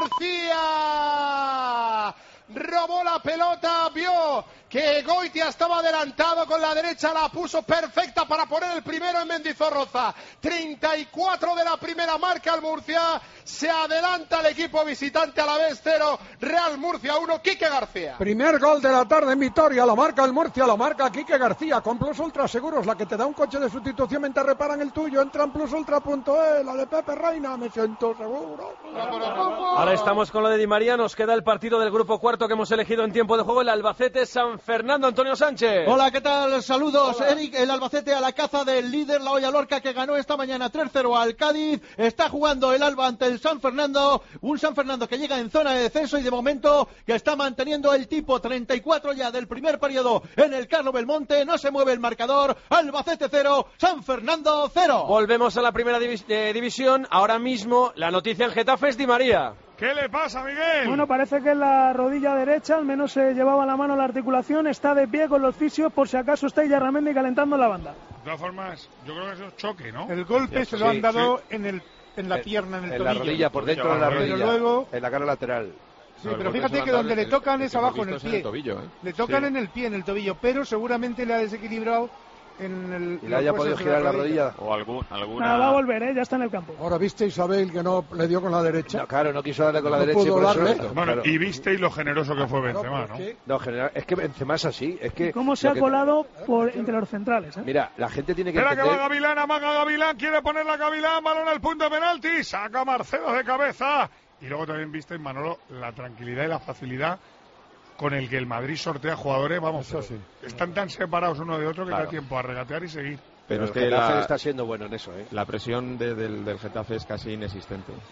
Speaker 5: García. Robó la pelota, vio que Goitia estaba adelantado con la derecha, la puso perfecta para poner el primero en Mendizorroza. treinta y cuatro de la primera, marca el Murcia, se adelanta el equipo visitante, a la vez cero, Real Murcia uno, Quique García.
Speaker 2: Primer gol de la tarde en Vitoria, lo marca el Murcia, lo marca Quique García, con Plus Ultra Seguros, la que te da un coche de sustitución mientras reparan el tuyo. Entra en plus ultra punto e, la de Pepe Reina, me siento seguro.
Speaker 1: Ahora estamos con lo de Di María, nos queda el partido del grupo cuarto que hemos elegido en tiempo de juego, el Albacete San Fernando. Antonio Sánchez.
Speaker 21: Hola, ¿qué tal? Saludos. Hola. Eric, el Albacete a la caza del líder, la Hoya Lorca, que ganó esta mañana tres cero al Cádiz. Está jugando el Alba ante el San Fernando, un San Fernando que llega en zona de descenso y de momento que está manteniendo el tipo. Treinta y cuatro ya del primer periodo en el Carlo Belmonte, no se mueve el marcador. Albacete cero, San Fernando cero.
Speaker 1: Volvemos a la primera divis- eh, división. Ahora mismo la noticia en Getafe es Di María.
Speaker 3: ¿Qué le pasa, Miguel?
Speaker 9: Bueno, parece que en la rodilla derecha, al menos se llevaba la mano la articulación, está de pie con los fisios, por si acaso está Illarramendi calentando la banda.
Speaker 3: De todas formas, yo creo que eso es choque, ¿no?
Speaker 13: El golpe se lo
Speaker 10: sí,
Speaker 13: han dado
Speaker 10: sí.
Speaker 13: en, el, en la pierna, en el
Speaker 10: en
Speaker 13: tobillo.
Speaker 10: En la rodilla, por dentro de la rodilla,
Speaker 13: pero luego,
Speaker 10: en la cara lateral.
Speaker 13: Sí, pero fíjate que donde le tocan es abajo en el pie.
Speaker 12: En el tobillo, ¿eh?
Speaker 13: Le tocan
Speaker 12: sí.
Speaker 13: en el pie, en el tobillo, pero seguramente le ha desequilibrado en el...
Speaker 10: ¿Y le haya podido girar la rodilla?
Speaker 11: rodilla? O algún, alguna...
Speaker 9: Nada, va a volver, ¿eh? Ya está en el campo.
Speaker 2: Ahora viste Isabel que no le dio con la derecha.
Speaker 10: No, claro, no quiso darle con la
Speaker 2: no
Speaker 10: derecha.
Speaker 2: Pudo
Speaker 10: y por
Speaker 2: darle.
Speaker 10: eso,
Speaker 3: bueno,
Speaker 10: claro.
Speaker 3: y visteis lo generoso que fue Benzema, ¿no?
Speaker 10: No, general, es que Benzema es así. Es que
Speaker 9: ¿Cómo se ha
Speaker 10: que...
Speaker 9: colado por entre los centrales? ¿eh?
Speaker 10: Mira, la gente tiene que
Speaker 3: Espera
Speaker 10: entender...
Speaker 3: que va Gavilán, amaga Gavilán, quiere ponerla a Gavilán, balón al punto de penalti, saca Marcelo de cabeza. Y luego también visteis, Manolo, la tranquilidad y la facilidad con el que el Madrid sortea jugadores, vamos,
Speaker 2: eso sí.
Speaker 3: Están tan separados uno de otro que
Speaker 10: claro.
Speaker 3: da tiempo a regatear y seguir.
Speaker 10: Pero, Pero es que
Speaker 12: el Getafe
Speaker 10: la...
Speaker 12: está
Speaker 10: siendo bueno en eso, ¿eh?
Speaker 12: La presión de, del, del Getafe es casi inexistente.
Speaker 10: Sí.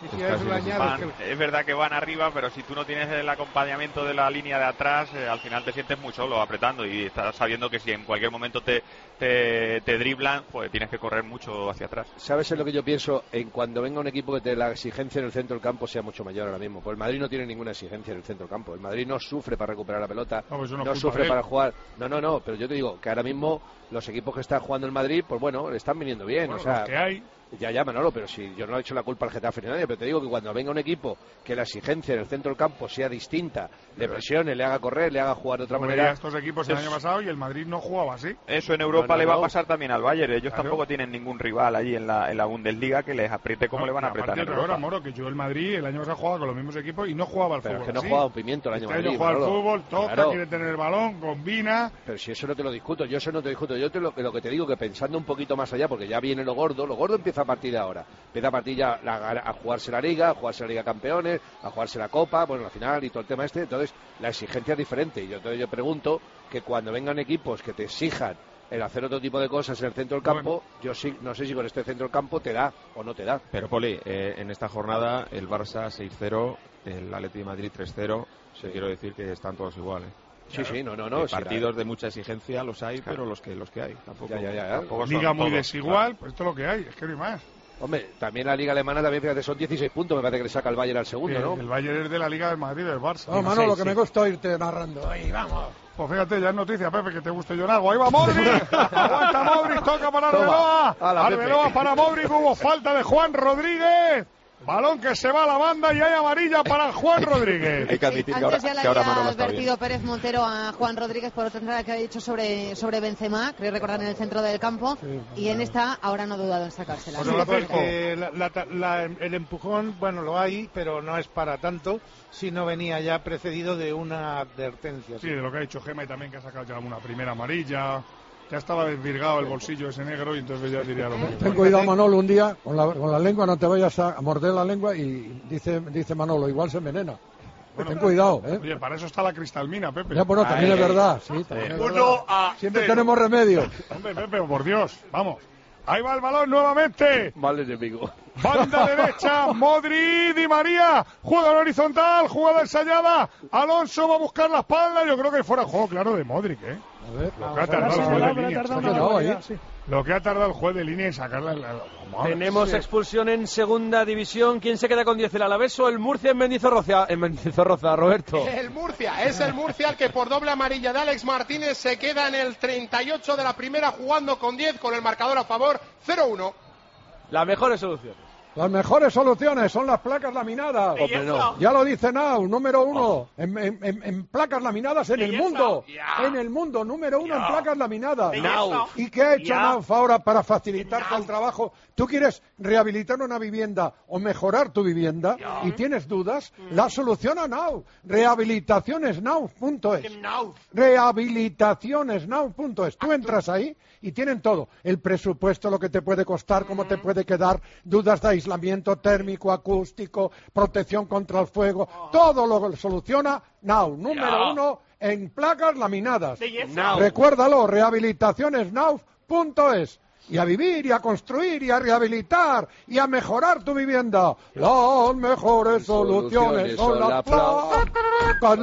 Speaker 3: Y si a eso le añades
Speaker 11: Van-
Speaker 3: que-
Speaker 11: Es verdad que van arriba, pero si tú no tienes el acompañamiento de la línea de atrás, eh, al final te sientes muy solo apretando y estás sabiendo que si en cualquier momento te, te, te driblan, pues tienes que correr mucho hacia atrás.
Speaker 10: ¿Sabes en lo que yo pienso? En cuando venga un equipo que te, la exigencia en el centro del campo sea mucho mayor ahora mismo. Pues el Madrid no tiene ninguna exigencia en el centro del campo. El Madrid no sufre para recuperar la pelota,
Speaker 3: No, pues eso no
Speaker 10: no
Speaker 3: es culpa
Speaker 10: sufre
Speaker 3: de él.
Speaker 10: para jugar. No, no, no, pero yo te digo que ahora mismo los equipos que están jugando el Madrid, pues bueno, le están viniendo bien.
Speaker 3: Bueno,
Speaker 10: o sea,
Speaker 3: los que hay.
Speaker 10: Ya, ya, Manolo, pero si yo no he hecho la culpa al Getafe ni a nadie, pero te digo que cuando venga un equipo que la exigencia en el centro del campo sea distinta, le presione, le haga correr, le haga jugar de otra
Speaker 3: Como
Speaker 10: manera.
Speaker 3: veía estos equipos el
Speaker 10: es-
Speaker 3: año pasado y el Madrid no jugaba así.
Speaker 11: Eso en Europa
Speaker 10: No, no,
Speaker 11: le va
Speaker 10: no.
Speaker 11: a pasar también al Bayern. Ellos
Speaker 3: Claro.
Speaker 11: tampoco tienen ningún rival allí en la, en la Bundesliga que les apriete como
Speaker 3: No,
Speaker 11: le van a
Speaker 3: y
Speaker 11: apretar
Speaker 3: aparte
Speaker 11: en
Speaker 3: otra
Speaker 11: Europa.
Speaker 3: hora, Moro, que yo el Madrid el año pasado jugaba con los mismos equipos y no jugaba al
Speaker 10: Pero
Speaker 3: fútbol.
Speaker 10: es que no
Speaker 3: así.
Speaker 10: jugaba un pimiento el año
Speaker 3: Este
Speaker 10: Madrid,
Speaker 3: año juega al
Speaker 10: Manolo.
Speaker 3: fútbol, toca,
Speaker 10: Claro.
Speaker 3: quiere tener el balón, combina.
Speaker 10: Pero si eso no te lo discuto, yo eso no te discuto. Yo te lo, lo que te digo que pensando un poquito más allá, porque ya viene lo gordo, lo gordo empieza a partir de ahora. Empieza a partir ya la- a jugarse la Liga, a jugarse la Liga de Campeones, a jugarse la Copa, bueno, la final y todo el tema este. Entonces, la exigencia es diferente. Y yo, entonces yo pregunto que cuando vengan equipos que te exijan el hacer otro tipo de cosas en el centro del campo, yo sí, no sé si con este centro del campo te da o no te da.
Speaker 12: Pero Poli, eh, en esta jornada el Barça seis cero, el Atleti de Madrid tres cero, quiero decir que están todos iguales.
Speaker 10: Sí, sí, no, no, no.
Speaker 12: Eh,
Speaker 10: sí,
Speaker 12: partidos de mucha exigencia los hay, pero los que los que hay. Tampoco,
Speaker 10: Ya, ya, ya.
Speaker 12: tampoco son
Speaker 3: Liga muy
Speaker 12: todos,
Speaker 3: desigual,
Speaker 12: claro.
Speaker 3: pues esto es lo que hay, es que no hay más.
Speaker 10: Hombre, también la Liga Alemana también, fíjate, son dieciséis puntos, me parece que le saca el Bayern al segundo,
Speaker 3: Eh,
Speaker 10: ¿no?
Speaker 3: El Bayern es de la Liga del Madrid del Barça.
Speaker 2: No, Manolo, que me gusta oírte narrando. Ahí, vamos.
Speaker 3: Pues fíjate, ya es noticia, Pepe, que te guste yo en algo. Ahí va Modric, aguanta Modric, toca para Arbeloa.
Speaker 10: Hala, Pepe.
Speaker 3: Arbeloa para Modric, hubo falta de Juan Rodríguez. Balón que se va a la banda y hay amarilla para Juan Rodríguez.
Speaker 12: Hay que admitir que ahora,
Speaker 8: Antes ya le
Speaker 12: que ahora
Speaker 8: había
Speaker 12: Manolo está bien.
Speaker 8: advertido Pérez Montero a Juan Rodríguez por otra entrada que había dicho sobre, sobre Benzema, creo recordar en el centro del campo, y en esta ahora no ha dudado en sacársela.
Speaker 3: Pues lo
Speaker 13: porque
Speaker 3: fijo.
Speaker 13: la- la- la- el empujón, bueno, lo hay, pero no es para tanto, si no venía ya precedido de una advertencia.
Speaker 3: Sí, de lo que ha dicho Gema y también que ha sacado ya una primera amarilla. Ya estaba desvirgado el bolsillo ese negro y entonces ya diría lo mismo.
Speaker 2: Ten cuidado, Manolo, un día con la, con la lengua no te vayas a morder la lengua y dice, dice Manolo, igual se envenena. Ten cuidado, ¿eh?
Speaker 3: Oye, para eso está la cristalmina, Pepe.
Speaker 2: Ya, bueno, también
Speaker 3: Ahí.
Speaker 2: es verdad, sí, también es
Speaker 3: Uno
Speaker 2: verdad.
Speaker 3: a
Speaker 2: Siempre
Speaker 3: cero.
Speaker 2: tenemos remedio.
Speaker 3: Hombre, Pepe, por Dios, vamos. Ahí va el balón nuevamente.
Speaker 10: Mal enemigo.
Speaker 3: Banda derecha, Modri, Di María, juega en horizontal, jugada ensayada, Alonso va a buscar la espalda, yo creo que fuera juego claro de Modric, ¿eh?
Speaker 2: A ver,
Speaker 3: Lo que ha
Speaker 2: vamos a ver.
Speaker 3: tardado el
Speaker 2: Sí,
Speaker 3: juez de
Speaker 2: pero ha
Speaker 3: línea.
Speaker 2: tardado una barbaridad, sí.
Speaker 3: Lo que ha tardado el juez de línea en sacarla. la- la- madre.
Speaker 1: Tenemos
Speaker 3: Sí.
Speaker 1: expulsión en segunda división. ¿Quién se queda con diez, el Alavés o el Murcia en Mendizorroza? En Mendizorroza, Roberto.
Speaker 5: El Murcia, es el Murcia el que por doble amarilla de Alex Martínez se queda en el treinta y ocho de la primera jugando con diez con el marcador a favor cero uno.
Speaker 1: Las mejores soluciones.
Speaker 2: Las mejores soluciones son las placas laminadas.
Speaker 1: Hombre, no.
Speaker 2: Ya lo dice Nau, número uno en, en- en- en placas laminadas en el mundo. En el mundo, número uno en placas laminadas.
Speaker 1: Nau.
Speaker 2: ¿Y qué ha hecho
Speaker 1: Ya.
Speaker 2: Nau ahora para facilitarte el trabajo? ¿Tú quieres rehabilitar una vivienda o mejorar tu vivienda y tienes dudas? La solución a Nau. Rehabilitacionesnau punto es. Rehabilitacionesnau punto es. Tú entras ahí y tienen todo. El presupuesto, lo que te puede costar, cómo te puede quedar, dudas de aislamiento térmico, acústico, protección contra el fuego. Todo lo soluciona Nau. Número uno en placas laminadas.
Speaker 1: Nau.
Speaker 2: Recuérdalo, rehabilitacionesnau punto es. Y a vivir, y a construir, y a rehabilitar, y a mejorar tu vivienda. Las mejores soluciones son las placas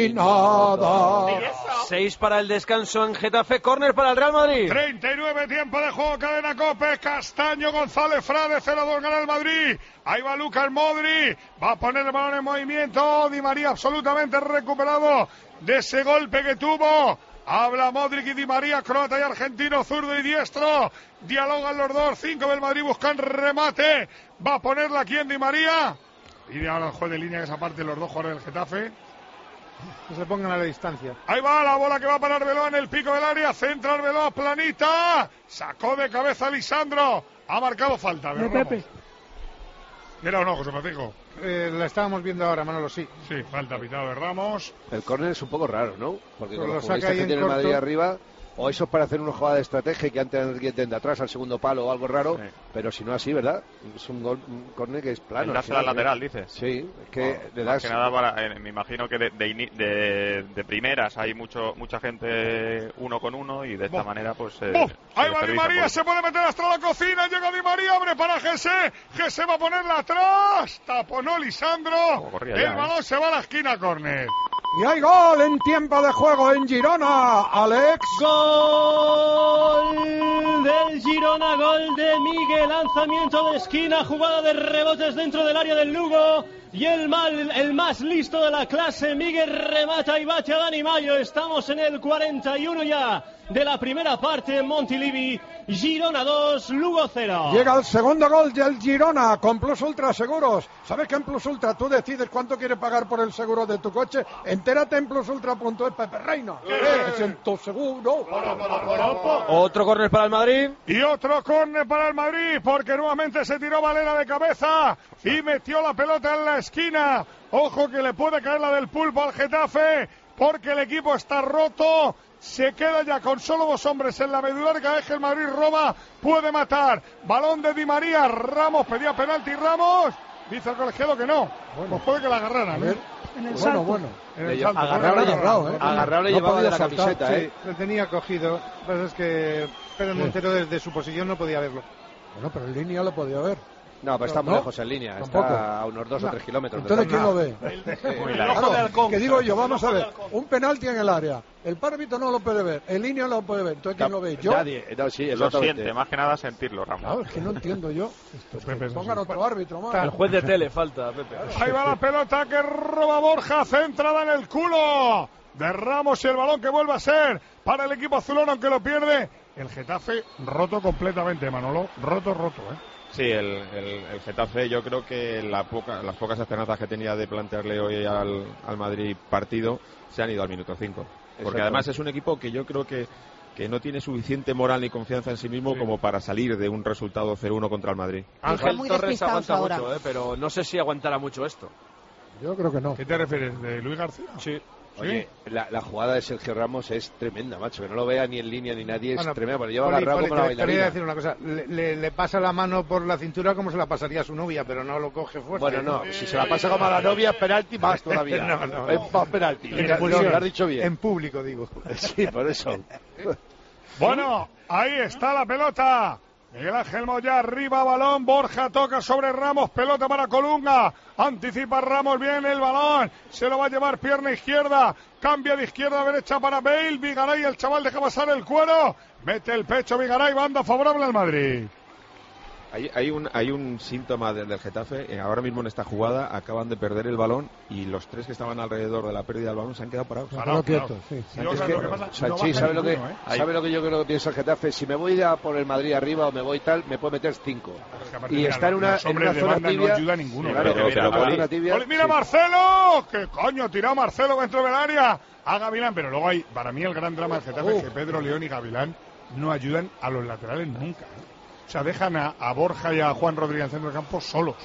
Speaker 2: laminadas.
Speaker 1: Seis para el descanso en Getafe. Córner para el Real Madrid.
Speaker 3: treinta y nueve tiempo de juego, cadena Cope, Castaño, González, Frade, cero dos gana el Madrid. Ahí va Lucas Modri, va a poner el balón en movimiento. Di María absolutamente recuperado de ese golpe que tuvo. Habla Modric y Di María, croata y argentino, zurdo y diestro. Dialogan los dos, cinco del Madrid buscan remate. Va a ponerla aquí en Di María. Y ahora el juez de línea, que esa parte los dos jugadores del Getafe.
Speaker 13: Que se pongan a la distancia.
Speaker 3: Ahí va la bola que va para Arbeloa en el pico del área. Centra Arbeloa, planita. Sacó de cabeza Lisandro. Ha marcado falta.
Speaker 9: De
Speaker 3: De Ramos.
Speaker 9: Pepe.
Speaker 3: ¿Era o no, José Francisco?
Speaker 13: Eh, la estábamos viendo ahora, Manolo, sí.
Speaker 3: Sí, falta pitado de Ramos.
Speaker 10: El córner es un poco raro, ¿no? Porque
Speaker 13: Pues
Speaker 10: con
Speaker 13: lo
Speaker 10: los
Speaker 13: saca
Speaker 10: futbolistas
Speaker 13: ahí
Speaker 10: que
Speaker 13: en
Speaker 10: tiene el Madrid
Speaker 13: corto.
Speaker 10: arriba, O eso es para hacer una jugada de estrategia que antes de, de atrás al segundo palo o algo raro, sí. Pero si no así, ¿verdad? Es un gol, un córner que es plano.
Speaker 11: Dársela al lateral, dices.
Speaker 10: Sí, es que
Speaker 11: no,
Speaker 10: le das...
Speaker 11: Más que nada para, eh, me imagino que de, de, de, de primeras hay mucho mucha gente uno con uno y de esta oh. manera pues... Eh,
Speaker 3: oh. Ahí va Di María, se puede meter hasta la cocina, llega Di María, abre para Jesse, Jesse va a ponerla atrás, taponó Lisandro, el ya, balón eh. se va a la esquina, córner.
Speaker 2: Y hay gol en tiempo de juego en Girona, Alex.
Speaker 6: Gol del Girona, gol de Miguel, lanzamiento de esquina, jugada de rebotes dentro del área del Lugo. Y el, mal, el más listo de la clase, Miguel, remata y bate a Dani Mayo. Estamos en el cuarenta y uno ya de la primera parte. Montilivi, Girona dos, Lugo cero.
Speaker 2: Llega el segundo gol del Girona con Plus Ultra Seguros. ¿Sabes que en Plus Ultra tú decides cuánto quieres pagar por el seguro de tu coche? Entérate en plus ultra punto es, Pepe Reina. Es en tu seguro.
Speaker 1: Otro córner para el Madrid.
Speaker 3: Y otro córner para el Madrid, porque nuevamente se tiró Valera de cabeza y metió la pelota en la esquina. Ojo que le puede caer la del pulpo al Getafe, porque el equipo está roto. Se queda ya con solo dos hombres en la medular, cada vez que el Madrid roba puede matar. Balón de Di María, Ramos pedía penalti, Ramos dice el colegiado que no. Bueno, pues puede que la agarraran, ¿eh?
Speaker 9: En el
Speaker 2: bueno,
Speaker 9: salto.
Speaker 2: bueno.
Speaker 3: En el salto.
Speaker 10: Agarrado,
Speaker 3: bueno,
Speaker 10: agarrado, ¿eh? Agarrado le
Speaker 13: no
Speaker 10: llevaba de la
Speaker 13: saltar,
Speaker 10: camiseta,
Speaker 13: sí,
Speaker 10: ¿eh?
Speaker 13: lo tenía cogido. Lo que pasa es que Pedro Montero desde su posición no podía verlo.
Speaker 2: Bueno, pero en línea lo podía ver.
Speaker 10: No, pero está muy
Speaker 2: ¿No?
Speaker 10: lejos en línea,
Speaker 2: ¿Tampoco?
Speaker 10: Está a unos dos
Speaker 2: no.
Speaker 10: o tres kilómetros.
Speaker 2: Entonces, ¿quién lo ve?
Speaker 10: Muy
Speaker 2: claro, que digo yo, vamos a ver, un penalti en el área, el árbitro no lo puede ver, el línea no lo puede ver, entonces ¿quién lo ve? ¿Yo?
Speaker 10: Nadie, no, sí,
Speaker 11: lo siente, más que nada sentirlo, Ramos.
Speaker 2: Claro, es que no entiendo yo. Esto, Pepe, pongan otro árbitro más.
Speaker 1: El juez de tele falta, Pepe.
Speaker 3: Ahí va la pelota que roba Borja, centrada en el culo de Ramos y el balón que vuelve a ser para el equipo azulón, aunque lo pierde. El Getafe roto completamente, Manolo, roto, roto, ¿eh?
Speaker 12: Sí, el, el, el Getafe, yo creo que la poca, las pocas esperanzas que tenía de plantearle hoy al, al Madrid partido se han ido al minuto cinco. Porque además es un equipo que yo creo que, que no tiene suficiente moral ni confianza en sí mismo sí. como para salir de un resultado cero uno contra el Madrid.
Speaker 1: Ángel Torres aguanta ahora. mucho, ¿eh? Pero no sé si aguantará mucho esto.
Speaker 2: Yo creo que no.
Speaker 3: ¿Qué te refieres? ¿De Luis García?
Speaker 1: Sí.
Speaker 10: Oye, la, la jugada de Sergio Ramos es tremenda, macho, que no lo vea ni en línea ni nadie, es
Speaker 13: bueno,
Speaker 10: tremenda, pero lleva
Speaker 13: Poli,
Speaker 10: agarrado
Speaker 13: Poli,
Speaker 10: como la
Speaker 13: te, te voy
Speaker 10: bailarina.
Speaker 13: a decir una cosa, le, le, le pasa la mano por la cintura como se la pasaría a su novia, pero no lo coge fuerte.
Speaker 10: Bueno, no, si se la pasa como a la novia es penalti más todavía.
Speaker 13: no, no,
Speaker 10: es más penalti.
Speaker 13: En
Speaker 10: No, lo has dicho bien.
Speaker 13: En público, digo.
Speaker 10: Sí, por eso.
Speaker 3: Bueno, ahí está la pelota. Miguel Ángel Moya arriba, balón, Borja toca sobre Ramos, pelota para Colunga, anticipa Ramos bien el balón, se lo va a llevar pierna izquierda, cambia de izquierda a derecha para Bale, Vigaray, el chaval deja pasar el cuero, mete el pecho Vigaray, banda favorable al Madrid.
Speaker 12: Hay, hay, un, hay un síntoma del, del Getafe, eh, ahora mismo en esta jugada acaban de perder el balón y los tres que estaban alrededor de la pérdida del balón se han quedado parados.
Speaker 2: Claro, quietos, sí.
Speaker 10: Sí, es que, Sanchi, ¿sabe lo que, ¿eh? ¿sabe lo que yo creo que piensa el Getafe? Si me voy a por el Madrid arriba o me voy tal, me puede meter cinco.
Speaker 3: Y
Speaker 10: mira, está en una, en una zona tibia.
Speaker 3: No ayuda a ninguno.
Speaker 10: Claro,
Speaker 3: pero,
Speaker 10: pero,
Speaker 3: pero,
Speaker 10: mira, tibia,
Speaker 3: mira
Speaker 10: sí.
Speaker 3: Marcelo, ¿qué coño? Tirado Marcelo dentro del área a Gavilán, pero luego hay, para mí el gran drama del Getafe es que Pedro León y Gavilán no ayudan a los laterales nunca. O sea, dejan a, a Borja y a Juan Rodríguez en el centro del campo solos.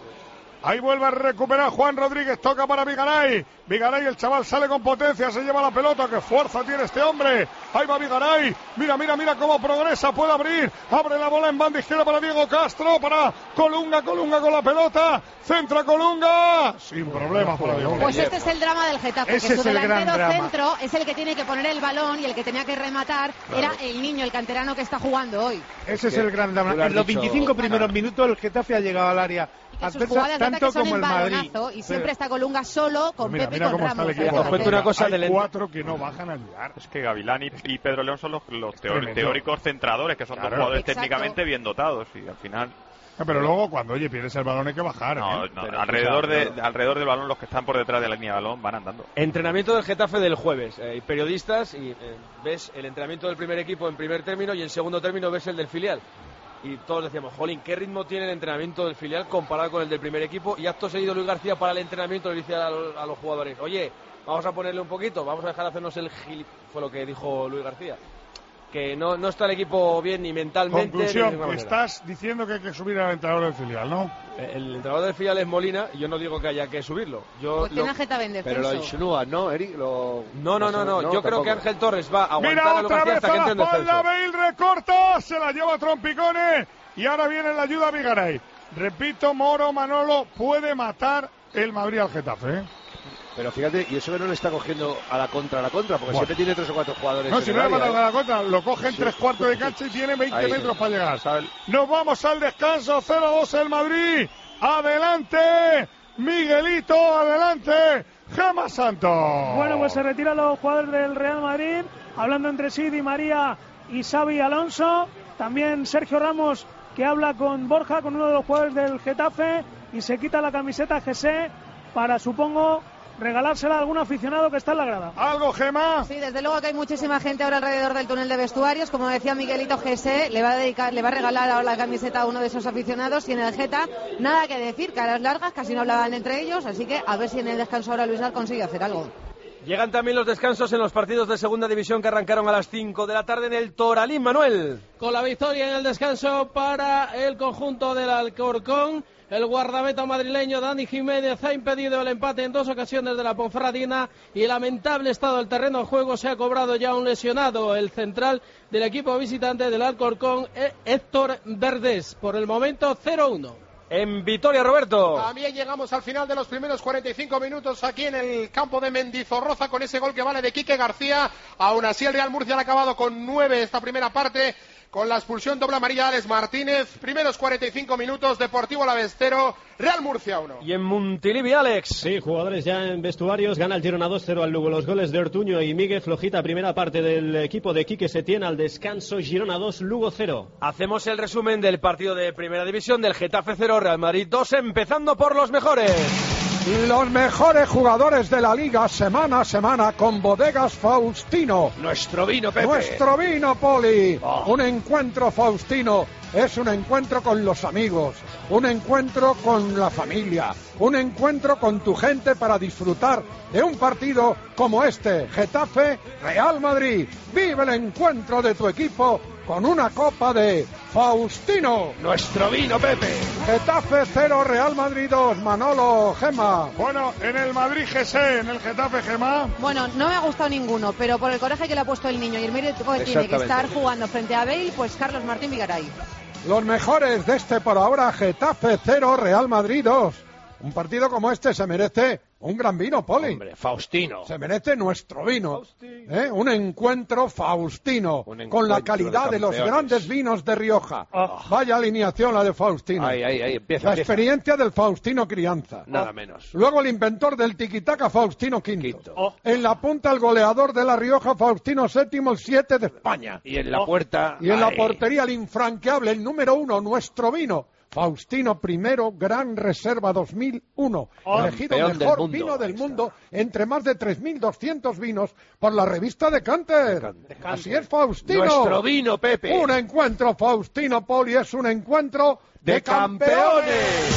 Speaker 3: Ahí vuelve a recuperar Juan Rodríguez, toca para Vigaray. Vigaray, el chaval sale con potencia, se lleva la pelota. ¡Qué fuerza tiene este hombre! Ahí va Vigaray. Mira, mira, mira cómo progresa. Puede abrir. Abre la bola en banda izquierda para Diego Castro. Para Colunga, Colunga con la pelota. Centra Colunga. Sin problemas para Diego.
Speaker 8: Pues este es el drama del Getafe.
Speaker 3: Ese
Speaker 8: que
Speaker 3: es
Speaker 8: su
Speaker 3: el gran
Speaker 8: delantero
Speaker 3: drama.
Speaker 8: centro es el que tiene que poner el balón y el que tenía que rematar claro. era el niño, el canterano que está jugando hoy.
Speaker 13: Ese es el gran drama. En los veinticinco primeros minutos el Getafe ha llegado al área.
Speaker 8: Sus jugadas
Speaker 13: tanto
Speaker 8: son
Speaker 13: como
Speaker 8: en
Speaker 13: el Madrid
Speaker 8: y siempre está Colunga solo con
Speaker 3: mira,
Speaker 8: Pepe
Speaker 3: mira
Speaker 8: y con
Speaker 3: cómo
Speaker 8: Ramos.
Speaker 3: está el equipo.
Speaker 1: Os cuento una cosa
Speaker 3: Hay
Speaker 1: del
Speaker 3: cuatro que no bajan a ayudar.
Speaker 11: Es que Gavilán y, y Pedro León son los, los teori-
Speaker 3: tremendo.
Speaker 11: teóricos centradores, que son
Speaker 3: Claro.
Speaker 11: dos jugadores
Speaker 8: Exacto.
Speaker 11: técnicamente bien dotados y al final...
Speaker 3: No, pero luego cuando, oye, pierdes el balón hay que bajar.
Speaker 11: No,
Speaker 3: ¿eh?
Speaker 11: no,
Speaker 3: Pero,
Speaker 11: alrededor,
Speaker 3: o sea,
Speaker 11: de, alrededor del balón, los que están por detrás de la línea de balón van andando.
Speaker 1: Entrenamiento del Getafe del jueves. Eh, periodistas y eh, ves el entrenamiento del primer equipo en primer término y en segundo término ves el del filial. Y todos decíamos, jolín, ¿qué ritmo tiene el entrenamiento del filial comparado con el del primer equipo? Y acto seguido Luis García para el entrenamiento le dice a, a los jugadores, oye, vamos a ponerle un poquito, vamos a dejar de hacernos el gil... Fue lo que dijo Luis García. que no, no está el equipo bien ni mentalmente.
Speaker 3: Conclusión,
Speaker 1: ni
Speaker 3: estás diciendo que hay que subir al entrenador del filial, ¿no?
Speaker 1: El entrenador del filial es Molina y yo no digo que haya que subirlo. Yo
Speaker 8: Pues tiene
Speaker 1: lo...
Speaker 8: a Getafe en defensa.
Speaker 10: Pero lo insinúa, ¿no, Eric? Lo...
Speaker 1: No, no, no, no, yo creo
Speaker 10: tampoco.
Speaker 1: que Ángel Torres va a aguantar
Speaker 3: Mira
Speaker 1: a Luis
Speaker 3: otra
Speaker 1: García
Speaker 3: vez
Speaker 1: hasta que
Speaker 3: a
Speaker 1: entre en
Speaker 3: la espalda,
Speaker 1: descenso.
Speaker 3: Bale recorta, se la lleva Trompicone y ahora viene la ayuda a Vigaray. Repito, Moro Manolo puede matar el Madrid al Getafe, ¿eh?
Speaker 10: Pero fíjate, y eso que no le está cogiendo a la contra, a la contra, porque
Speaker 3: Bueno.
Speaker 10: siempre tiene tres o cuatro jugadores.
Speaker 3: No,
Speaker 10: en
Speaker 3: si
Speaker 10: el
Speaker 3: no le
Speaker 10: área,
Speaker 3: matan
Speaker 10: ¿eh?
Speaker 3: a la contra, lo coge en
Speaker 10: Sí.
Speaker 3: tres cuartos de cancha y tiene veinte
Speaker 10: Ahí.
Speaker 3: metros para llegar. Nos vamos al descanso, cero dos el Madrid. Adelante, Miguelito, adelante, Gemma Santos.
Speaker 9: Bueno, pues se retiran los jugadores del Real Madrid, hablando entre sí Di María y Xavi Alonso. También Sergio Ramos, que habla con Borja, con uno de los jugadores del Getafe, y se quita la camiseta José para, supongo, regalársela a algún aficionado que está en la grada.
Speaker 3: ¿Algo, Gemma?
Speaker 8: Sí, desde luego que hay muchísima gente ahora alrededor del túnel de vestuarios. Como decía Miguelito, José le va a dedicar, le va a regalar ahora la camiseta a uno de esos aficionados. Y en el Geta, nada que decir, caras largas, casi no hablaban entre ellos. Así que a ver si en el descanso ahora Luis Al consigue hacer algo.
Speaker 1: Llegan también los descansos en los partidos de segunda división que arrancaron a las cinco de la tarde en el Toralín, Manuel.
Speaker 4: Con la victoria en el descanso para el conjunto del Alcorcón. El guardameta madrileño Dani Jiménez ha impedido el empate en dos ocasiones de la Ponferradina y el lamentable estado del terreno de juego se ha cobrado ya un lesionado, el central del equipo visitante del Alcorcón, Héctor Verdés. Por el momento cero uno.
Speaker 1: En Vitoria, Roberto.
Speaker 5: También llegamos al final de los primeros cuarenta y cinco minutos aquí en el campo de Mendizorroza con ese gol que vale de Quique García. Aún así el Real Murcia ha acabado con nueve esta primera parte, con la expulsión doble amarilla de Alex Martínez. Primeros cuarenta y cinco minutos, Deportivo Alavés cero, Real Murcia uno.
Speaker 1: Y en Montilivi, Alex.
Speaker 6: Sí, jugadores ya en vestuarios. Gana el Girona dos cero al Lugo. Los goles de Ortuño y Miguel Flojita. Primera parte del equipo de Quique Setién al descanso. Girona dos, Lugo cero.
Speaker 1: Hacemos el resumen del partido de Primera División del Getafe cero, Real Madrid dos, empezando por los mejores.
Speaker 2: Los mejores jugadores de la liga semana a semana con Bodegas Faustino.
Speaker 10: Nuestro vino, Pepe.
Speaker 2: Nuestro vino, Poli.
Speaker 10: Oh.
Speaker 2: Un encuentro Faustino es un encuentro con los amigos, un encuentro con la familia, un encuentro con tu gente para disfrutar de un partido como este, Getafe Real Madrid. Vive el encuentro de tu equipo con una copa de Faustino.
Speaker 10: Nuestro vino, Pepe.
Speaker 2: Getafe cero, Real Madrid dos. Manolo, Gema.
Speaker 3: Bueno, en el Madrid G S, en el Getafe, Gema.
Speaker 8: Bueno, no me ha gustado ninguno, pero por el coraje que le ha puesto el niño y el mérito que tiene que estar jugando frente a Bale, pues Carlos Martín Vigaray.
Speaker 2: Los mejores de este por ahora, Getafe cero, Real Madrid dos. Un partido como este se merece un gran vino, Poli.
Speaker 10: Hombre, Faustino.
Speaker 2: Se merece nuestro vino. ¿Eh? Un encuentro Faustino, un encuentro con la calidad de, de los grandes vinos de Rioja. Oh. Vaya alineación la de Faustino.
Speaker 10: Ahí, ahí, ahí, empieza,
Speaker 2: la
Speaker 10: empieza.
Speaker 2: experiencia del Faustino Crianza.
Speaker 10: Nada oh. menos.
Speaker 2: Luego el inventor del tiquitaca, Faustino Quinto. Quinto. Oh. En la punta el goleador de la Rioja, Faustino Séptimo, el siete de España.
Speaker 10: Y en la oh. puerta...
Speaker 2: Y en ay. la portería el infranqueable, el número uno, nuestro vino. Faustino Primero, Gran Reserva dos mil uno, oh, elegido mejor del vino del mundo entre más de tres mil doscientos vinos por la revista Decanter. Decanter. Así es, Faustino.
Speaker 10: Nuestro vino, Pepe.
Speaker 2: Un encuentro, Faustino, Poli, es un encuentro de, de campeones.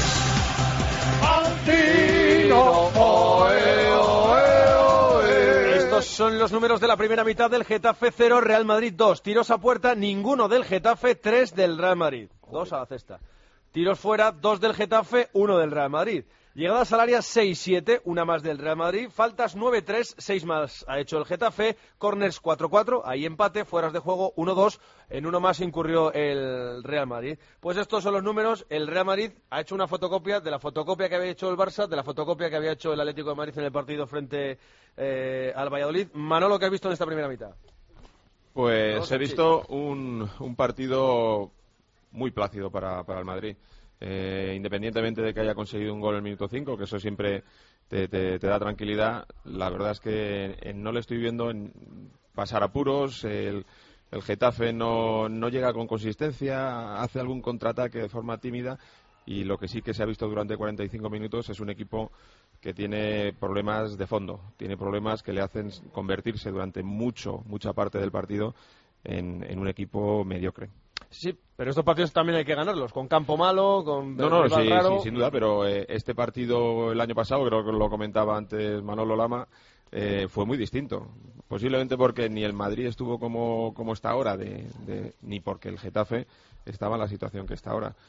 Speaker 2: Faustino, oe, oe, oe.
Speaker 1: Estos son los números de la primera mitad del Getafe cero, Real Madrid dos. Tiros a puerta, ninguno del Getafe, tres del Real Madrid. Dos a la cesta. Tiros fuera, dos del Getafe, uno del Real Madrid. Llegadas al área, seis siete, una más del Real Madrid. Faltas nueve tres, seis más ha hecho el Getafe. Corners cuatro cuatro, ahí empate. Fueras de juego uno dos, en uno más incurrió el Real Madrid. Pues estos son los números. El Real Madrid ha hecho una fotocopia de la fotocopia que había hecho el Barça, de la fotocopia que había hecho el Atlético de Madrid en el partido frente eh, al Valladolid. Manolo, ¿qué has visto en esta primera mitad?
Speaker 12: Pues he visto un, un partido muy plácido para, para el Madrid. Eh, independientemente de que haya conseguido un gol en el minuto cinco, que eso siempre te, te, te da tranquilidad, la verdad es que eh, no le estoy viendo en pasar apuros. El, el Getafe no, no llega con consistencia, hace algún contraataque de forma tímida, y lo que sí que se ha visto durante cuarenta y cinco minutos es un equipo que tiene problemas de fondo, tiene problemas que le hacen convertirse durante mucho, mucha parte del partido en, en un equipo mediocre.
Speaker 1: Sí, pero estos partidos también hay que ganarlos, con campo malo, con
Speaker 12: no, no, sí,
Speaker 1: raro.
Speaker 12: sí, sin duda, pero eh, este partido el año pasado, creo que lo comentaba antes Manolo Lama, eh, fue muy distinto. Posiblemente porque ni el Madrid estuvo como, como está ahora, de, de, ni porque el Getafe estaba en la situación que está ahora.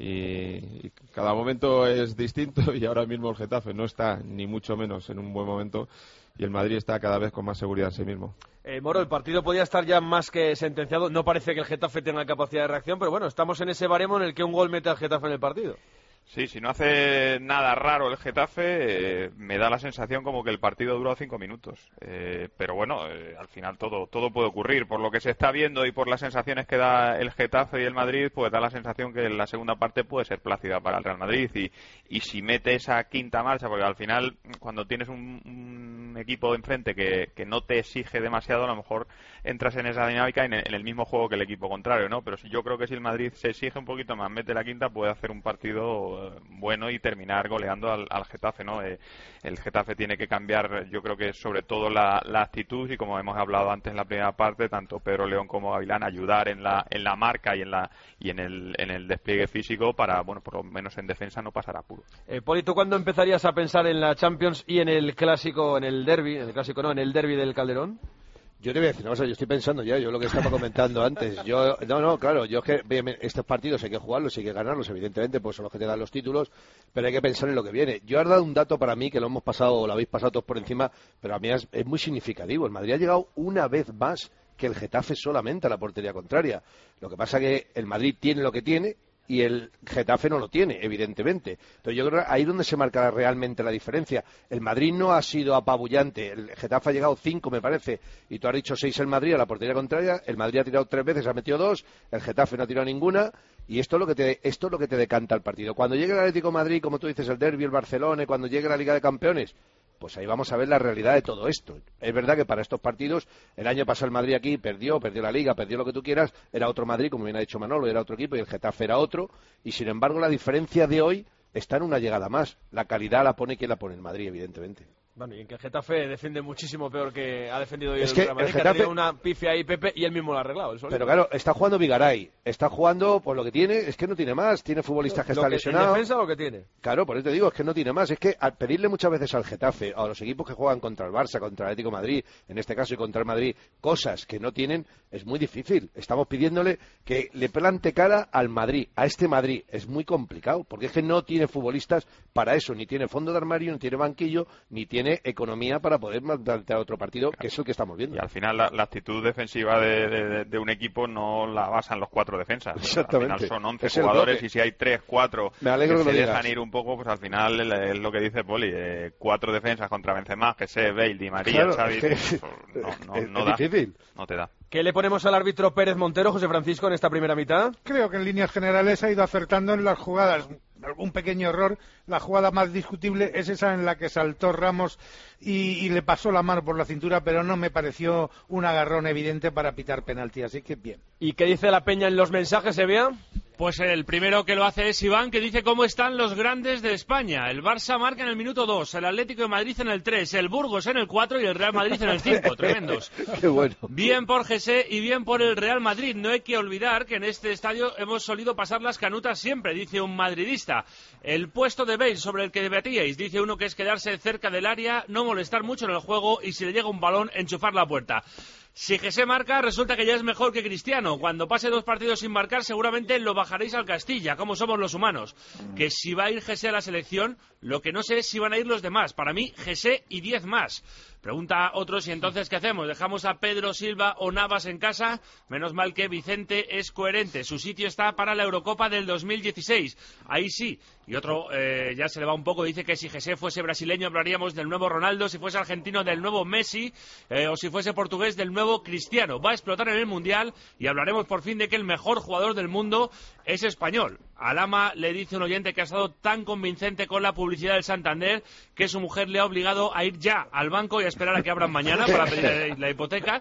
Speaker 12: Y, y cada momento es distinto y ahora mismo el Getafe no está ni mucho menos en un buen momento y el Madrid está cada vez con más seguridad en sí mismo.
Speaker 1: Eh, Moro, el partido podía estar ya más que sentenciado. No parece que el Getafe tenga capacidad de reacción, pero bueno, estamos en ese baremo en el que un gol mete al Getafe en el partido.
Speaker 11: Sí, si no hace nada raro el Getafe, eh, me da la sensación como que el partido duró cinco minutos. Eh, pero bueno, eh, al final todo todo puede ocurrir. Por lo que se está viendo y por las sensaciones que da el Getafe y el Madrid, pues da la sensación que la segunda parte puede ser plácida para el Real Madrid. Y, y si mete esa quinta marcha, porque al final cuando tienes un, un equipo enfrente que, que no te exige demasiado, a lo mejor entras en esa dinámica en el, en el mismo juego que el equipo contrario, ¿no? Pero si, yo creo que si el Madrid se exige un poquito más, mete la quinta, puede hacer un partido bueno y terminar goleando al, al Getafe, ¿no? Eh, el Getafe tiene que cambiar, yo creo que sobre todo la, la actitud, y como hemos hablado antes en la primera parte, tanto Pedro León como Gavilán ayudar en la en la marca y en la y en el en el despliegue físico para, bueno, por lo menos en defensa no pasar apuro.
Speaker 1: Eh, Poli, ¿tú cuándo empezarías a pensar en la Champions y en el clásico, en el derbi, en el clásico no, en el derbi del Calderón?
Speaker 10: Yo te voy a decir, no, o sea, yo estoy pensando ya, yo lo que estaba comentando antes. Yo, no, no, claro, yo es que bien, estos partidos hay que jugarlos, hay que ganarlos, evidentemente, pues son los que te dan los títulos, pero hay que pensar en lo que viene. Yo he dado un dato para mí que lo hemos pasado, o lo habéis pasado todos por encima, pero a mí es, es muy significativo. El Madrid ha llegado una vez más que el Getafe solamente a la portería contraria. Lo que pasa que el Madrid tiene lo que tiene y el Getafe no lo tiene, evidentemente. Entonces yo creo que ahí es donde se marca realmente la diferencia. El Madrid no ha sido apabullante, el Getafe ha llegado cinco, me parece, y tú has dicho seis el Madrid a la portería contraria, el Madrid ha tirado tres veces, ha metido dos, el Getafe no ha tirado ninguna, y esto es lo que te, esto es lo que te decanta el partido. Cuando llegue el Atlético de Madrid, como tú dices, el derbi, el Barcelona, cuando llegue la Liga de Campeones, pues ahí vamos a ver la realidad de todo esto. Es verdad que para estos partidos, el año pasado el Madrid aquí perdió, perdió la Liga, perdió lo que tú quieras, era otro Madrid, como bien ha dicho Manolo, era otro equipo, y el Getafe era otro, y sin embargo la diferencia de hoy está en una llegada más. La calidad la pone quien la pone, el Madrid, evidentemente.
Speaker 1: Bueno, y en que el Getafe defiende muchísimo peor que ha defendido hoy
Speaker 10: es
Speaker 1: el
Speaker 10: que
Speaker 1: Real Madrid,
Speaker 10: el Getafe...
Speaker 1: que ha tenido una pifia ahí Pepe y él mismo lo ha arreglado. El
Speaker 10: Pero claro, está jugando Vigaray, está jugando, pues lo que tiene, es que no tiene más, tiene futbolistas que
Speaker 1: lo
Speaker 10: están
Speaker 1: que,
Speaker 10: lesionados.
Speaker 1: ¿En defensa lo que tiene?
Speaker 10: Claro, por eso te digo, es que no tiene más, es que al pedirle muchas veces al Getafe, a los equipos que juegan contra el Barça, contra el Atlético de Madrid, en este caso y contra el Madrid, cosas que no tienen, es muy difícil. Estamos pidiéndole que le plante cara al Madrid, a este Madrid, es muy complicado, porque es que no tiene futbolistas para eso, ni tiene fondo de armario, ni tiene banquillo, ni tiene economía para poder plantear otro partido, que es el que estamos viendo.
Speaker 11: Y al final la, la actitud defensiva de, de, de un equipo no la basan los cuatro defensas.
Speaker 10: Exactamente.
Speaker 11: Al final son once
Speaker 10: Es el
Speaker 11: jugadores
Speaker 10: bloque.
Speaker 11: y si hay tres, cuatro
Speaker 10: Me alegro
Speaker 11: que
Speaker 10: que
Speaker 11: se
Speaker 10: lo
Speaker 11: dejan
Speaker 10: digas.
Speaker 11: ir un poco, pues al final es lo que dice Poli, eh, cuatro defensas contra Benzema, que sé, Bale, Di María,
Speaker 10: Claro,
Speaker 11: Xavi,
Speaker 10: es que-
Speaker 11: pues, no, no,
Speaker 10: es-
Speaker 11: no
Speaker 10: es
Speaker 11: da,
Speaker 10: difícil.
Speaker 11: no te da.
Speaker 1: ¿Qué le ponemos al árbitro Pérez Montero, José Francisco, en esta primera mitad?
Speaker 13: Creo que en líneas generales ha ido acertando en las jugadas. Algún pequeño error. La jugada más discutible es esa en la que saltó Ramos y, y le pasó la mano por la cintura, pero no me pareció un agarrón evidente para pitar penalti. Así que bien.
Speaker 1: ¿Y qué dice la Peña en los mensajes, Sevilla?
Speaker 15: Pues el primero que lo hace es Iván, que dice cómo están los grandes de España. El Barça marca en el minuto dos, el Atlético de Madrid en el tres, el Burgos en el cuatro y el Real Madrid en el cinco. Tremendos.
Speaker 10: Qué bueno.
Speaker 15: Bien por José y bien por el Real Madrid. No hay que olvidar que en este estadio hemos solido pasar las canutas siempre, dice un madridista. El puesto de Bale sobre el que debatíais, dice uno que es quedarse cerca del área, no molestar mucho en el juego y si le llega un balón, enchufar la puerta. Si José marca, resulta que ya es mejor que Cristiano. Cuando pase dos partidos sin marcar, seguramente lo bajaréis al Castilla, como somos los humanos. Que si va a ir José a la selección, lo que no sé es si van a ir los demás. Para mí, José y diez más. Pregunta otro si entonces ¿qué hacemos? ¿Dejamos a Pedro Silva o Navas en casa? Menos mal que Vicente es coherente. Su sitio está para la Eurocopa del dos mil dieciséis. Ahí sí. Y otro, eh, ya se le va un poco, dice que si José fuese brasileño hablaríamos del nuevo Ronaldo, si fuese argentino del nuevo Messi, eh, o si fuese portugués del nuevo Cristiano. Va a explotar en el Mundial y hablaremos por fin de que el mejor jugador del mundo es español. A Lama le dice un oyente que ha estado tan convincente con la publicidad del Santander que su mujer le ha obligado a ir ya al banco y a esperar a que abran mañana para pedir la hipoteca.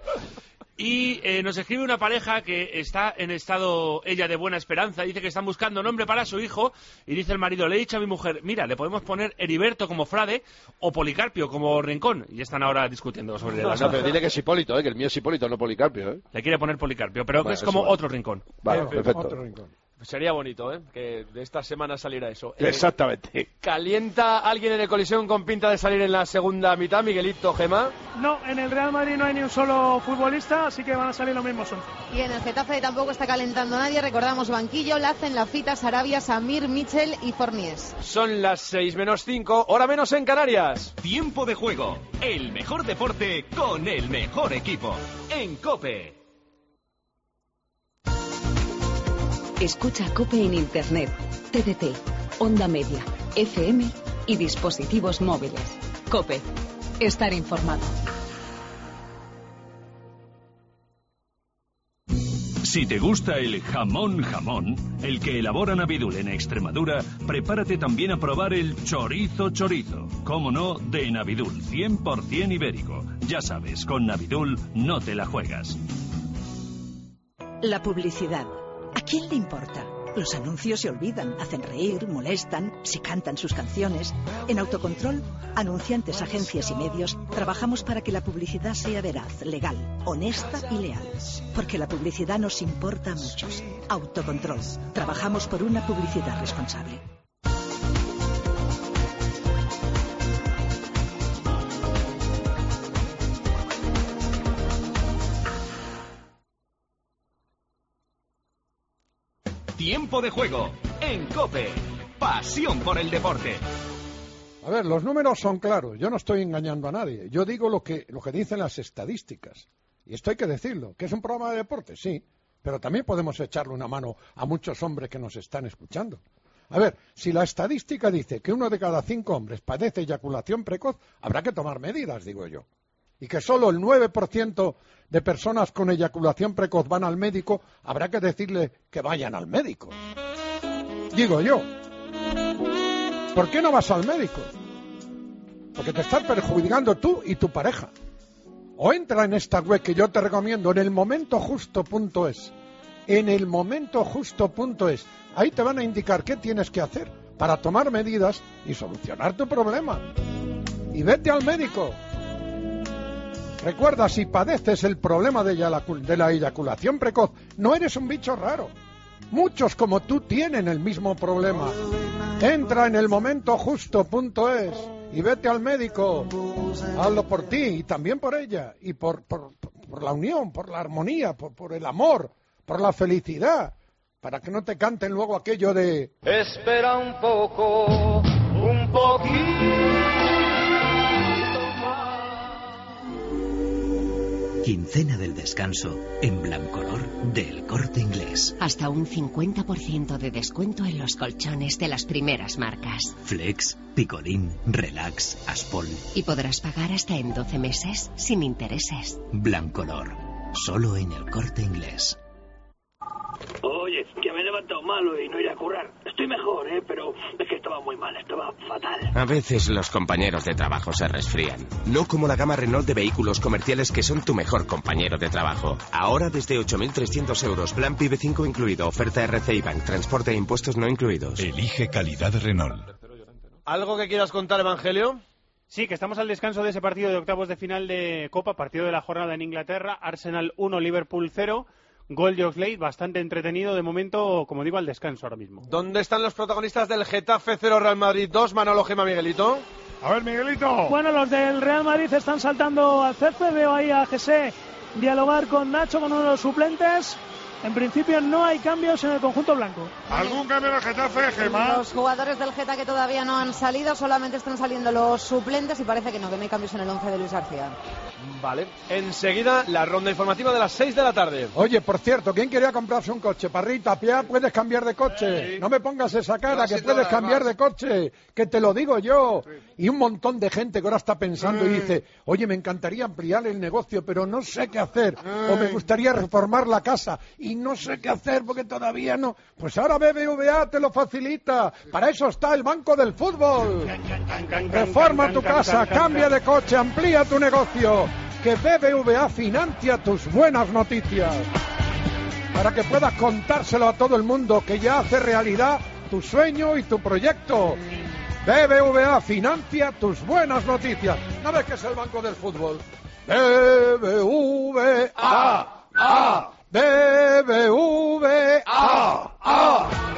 Speaker 15: Y eh, nos escribe una pareja que está en estado, ella de buena esperanza, dice que están buscando nombre para su hijo y dice el marido, le he dicho a mi mujer, mira, le podemos poner Heriberto como Frade o Policarpio como Rincón, y están ahora discutiendo sobre
Speaker 10: No,
Speaker 15: las
Speaker 10: no, pero dile que es Hipólito, ¿eh? Que el mío es Hipólito, no Policarpio, ¿eh?
Speaker 15: Le quiere poner Policarpio, pero
Speaker 10: Bueno,
Speaker 15: que es como
Speaker 10: eso vale.
Speaker 15: otro Rincón.
Speaker 10: Vale,
Speaker 15: Eh,
Speaker 10: perfecto.
Speaker 15: otro Rincón.
Speaker 1: Sería bonito, ¿eh? Que de esta semana saliera eso.
Speaker 10: Exactamente.
Speaker 1: Eh, ¿Calienta alguien en el Coliseum con pinta de salir en la segunda mitad, Miguelito, Gemma?
Speaker 9: No, en el Real Madrid no hay ni un solo futbolista, así que van a salir los mismos once.
Speaker 8: Y en el Getafe tampoco está calentando nadie. Recordamos banquillo, Lacen, Lafita, Sarabia, Samir, Michel y Forniés.
Speaker 1: Son las seis menos cinco, hora menos en Canarias.
Speaker 16: Tiempo de juego. El mejor deporte con el mejor equipo. En COPE.
Speaker 14: Escucha COPE en Internet, T D T, Onda Media, F M y dispositivos móviles. COPE. Estar informado.
Speaker 22: Si te gusta el jamón jamón, el que elabora Navidul en Extremadura, prepárate también a probar el chorizo chorizo. Cómo no, de Navidul, cien por ciento ibérico. Ya sabes, con Navidul no te la juegas.
Speaker 23: La publicidad. ¿A quién le importa? Los anuncios se olvidan, hacen reír, molestan, se cantan sus canciones. En Autocontrol, anunciantes, agencias y medios, trabajamos para que la publicidad sea veraz, legal, honesta y leal. Porque la publicidad nos importa a muchos. Autocontrol. Trabajamos por una publicidad responsable.
Speaker 16: Tiempo de juego en COPE. Pasión por el deporte.
Speaker 2: A ver, los números son claros. Yo no estoy engañando a nadie. Yo digo lo que, lo que dicen las estadísticas. Y esto hay que decirlo. ¿Que es un programa de deporte? Sí. Pero también podemos echarle una mano a muchos hombres que nos están escuchando. A ver, si la estadística dice que uno de cada cinco hombres padece eyaculación precoz, habrá que tomar medidas, digo yo. Y que solo el nueve por ciento de personas con eyaculación precoz van al médico, habrá que decirle que vayan al médico. Digo yo. ¿Por qué no vas al médico? Porque te estás perjudicando tú y tu pareja. O entra en esta web que yo te recomiendo, en el momento justo punto es. En el momento justo punto es. Ahí te van a indicar qué tienes que hacer para tomar medidas y solucionar tu problema. Y vete al médico. Recuerda, si padeces el problema de la eyaculación precoz, no eres un bicho raro. Muchos como tú tienen el mismo problema. Entra en el momento justo punto es y vete al médico. Hazlo por ti y también por ella. Y por, por, por la unión, por la armonía, por, por el amor, por la felicidad. Para que no te canten luego aquello de...
Speaker 24: Espera un poco, un poquito.
Speaker 25: Quincena del descanso en Blancolor del Corte Inglés.
Speaker 26: Hasta un cincuenta por ciento de descuento en los colchones de las primeras marcas.
Speaker 25: Flex, Picolín, Relax, Aspol.
Speaker 26: Y podrás pagar hasta en doce meses sin intereses.
Speaker 25: Blancolor, solo en el Corte Inglés.
Speaker 27: Oye, que me he levantado malo y no iré a currar. Estoy mejor, ¿eh? Pero es que estaba muy mal, estaba fatal.
Speaker 28: A veces los compañeros de trabajo se resfrían. No como la gama Renault de vehículos comerciales que son tu mejor compañero de trabajo. Ahora desde ocho mil trescientos euros, plan P I B E cinco incluido, oferta R C I Bank, transporte e impuestos no incluidos.
Speaker 29: Elige calidad Renault.
Speaker 1: ¿Algo que quieras contar, Evangelio?
Speaker 7: Sí, que estamos al descanso de ese partido de octavos de final de Copa, partido de la jornada en Inglaterra. Arsenal uno, Liverpool cero. Gol de Oxlade, bastante entretenido. De momento, como digo, al descanso ahora mismo.
Speaker 1: ¿Dónde están los protagonistas del Getafe cero, Real Madrid dos? Manolo, Gema, Miguelito.
Speaker 3: A ver, Miguelito.
Speaker 9: Bueno, los del Real Madrid están saltando al césped. Veo ahí a José dialogar con Nacho, con uno de los suplentes. En principio no hay cambios en el conjunto blanco.
Speaker 3: ¿Algún cambio en el Getafe, Gemma?
Speaker 8: Los jugadores del Getafe que todavía no han salido, solamente están saliendo los suplentes y parece que no, que no hay cambios en el once de Luis García.
Speaker 1: Vale. Enseguida, la ronda informativa de las seis de la tarde.
Speaker 2: Oye, por cierto, ¿quién quería comprarse un coche? Parrita, Pia, puedes cambiar de coche. Sí. No me pongas esa cara, que puedes cambiar de coche. Que te lo digo yo. Y un montón de gente que ahora está pensando y dice, oye, me encantaría ampliar el negocio, pero no sé qué hacer. O me gustaría reformar la casa y no sé qué hacer porque todavía no. Pues ahora B B V A te lo facilita. Para eso está el Banco del Fútbol. Reforma tu casa, cambia de coche, amplía tu negocio. Que B B V A financia tus buenas noticias. Para que puedas contárselo a todo el mundo que ya hace realidad tu sueño y tu proyecto. B B V A financia tus buenas noticias. ¿No ves que es el Banco del Fútbol? B B V A. A. B B V A. ¡Ah!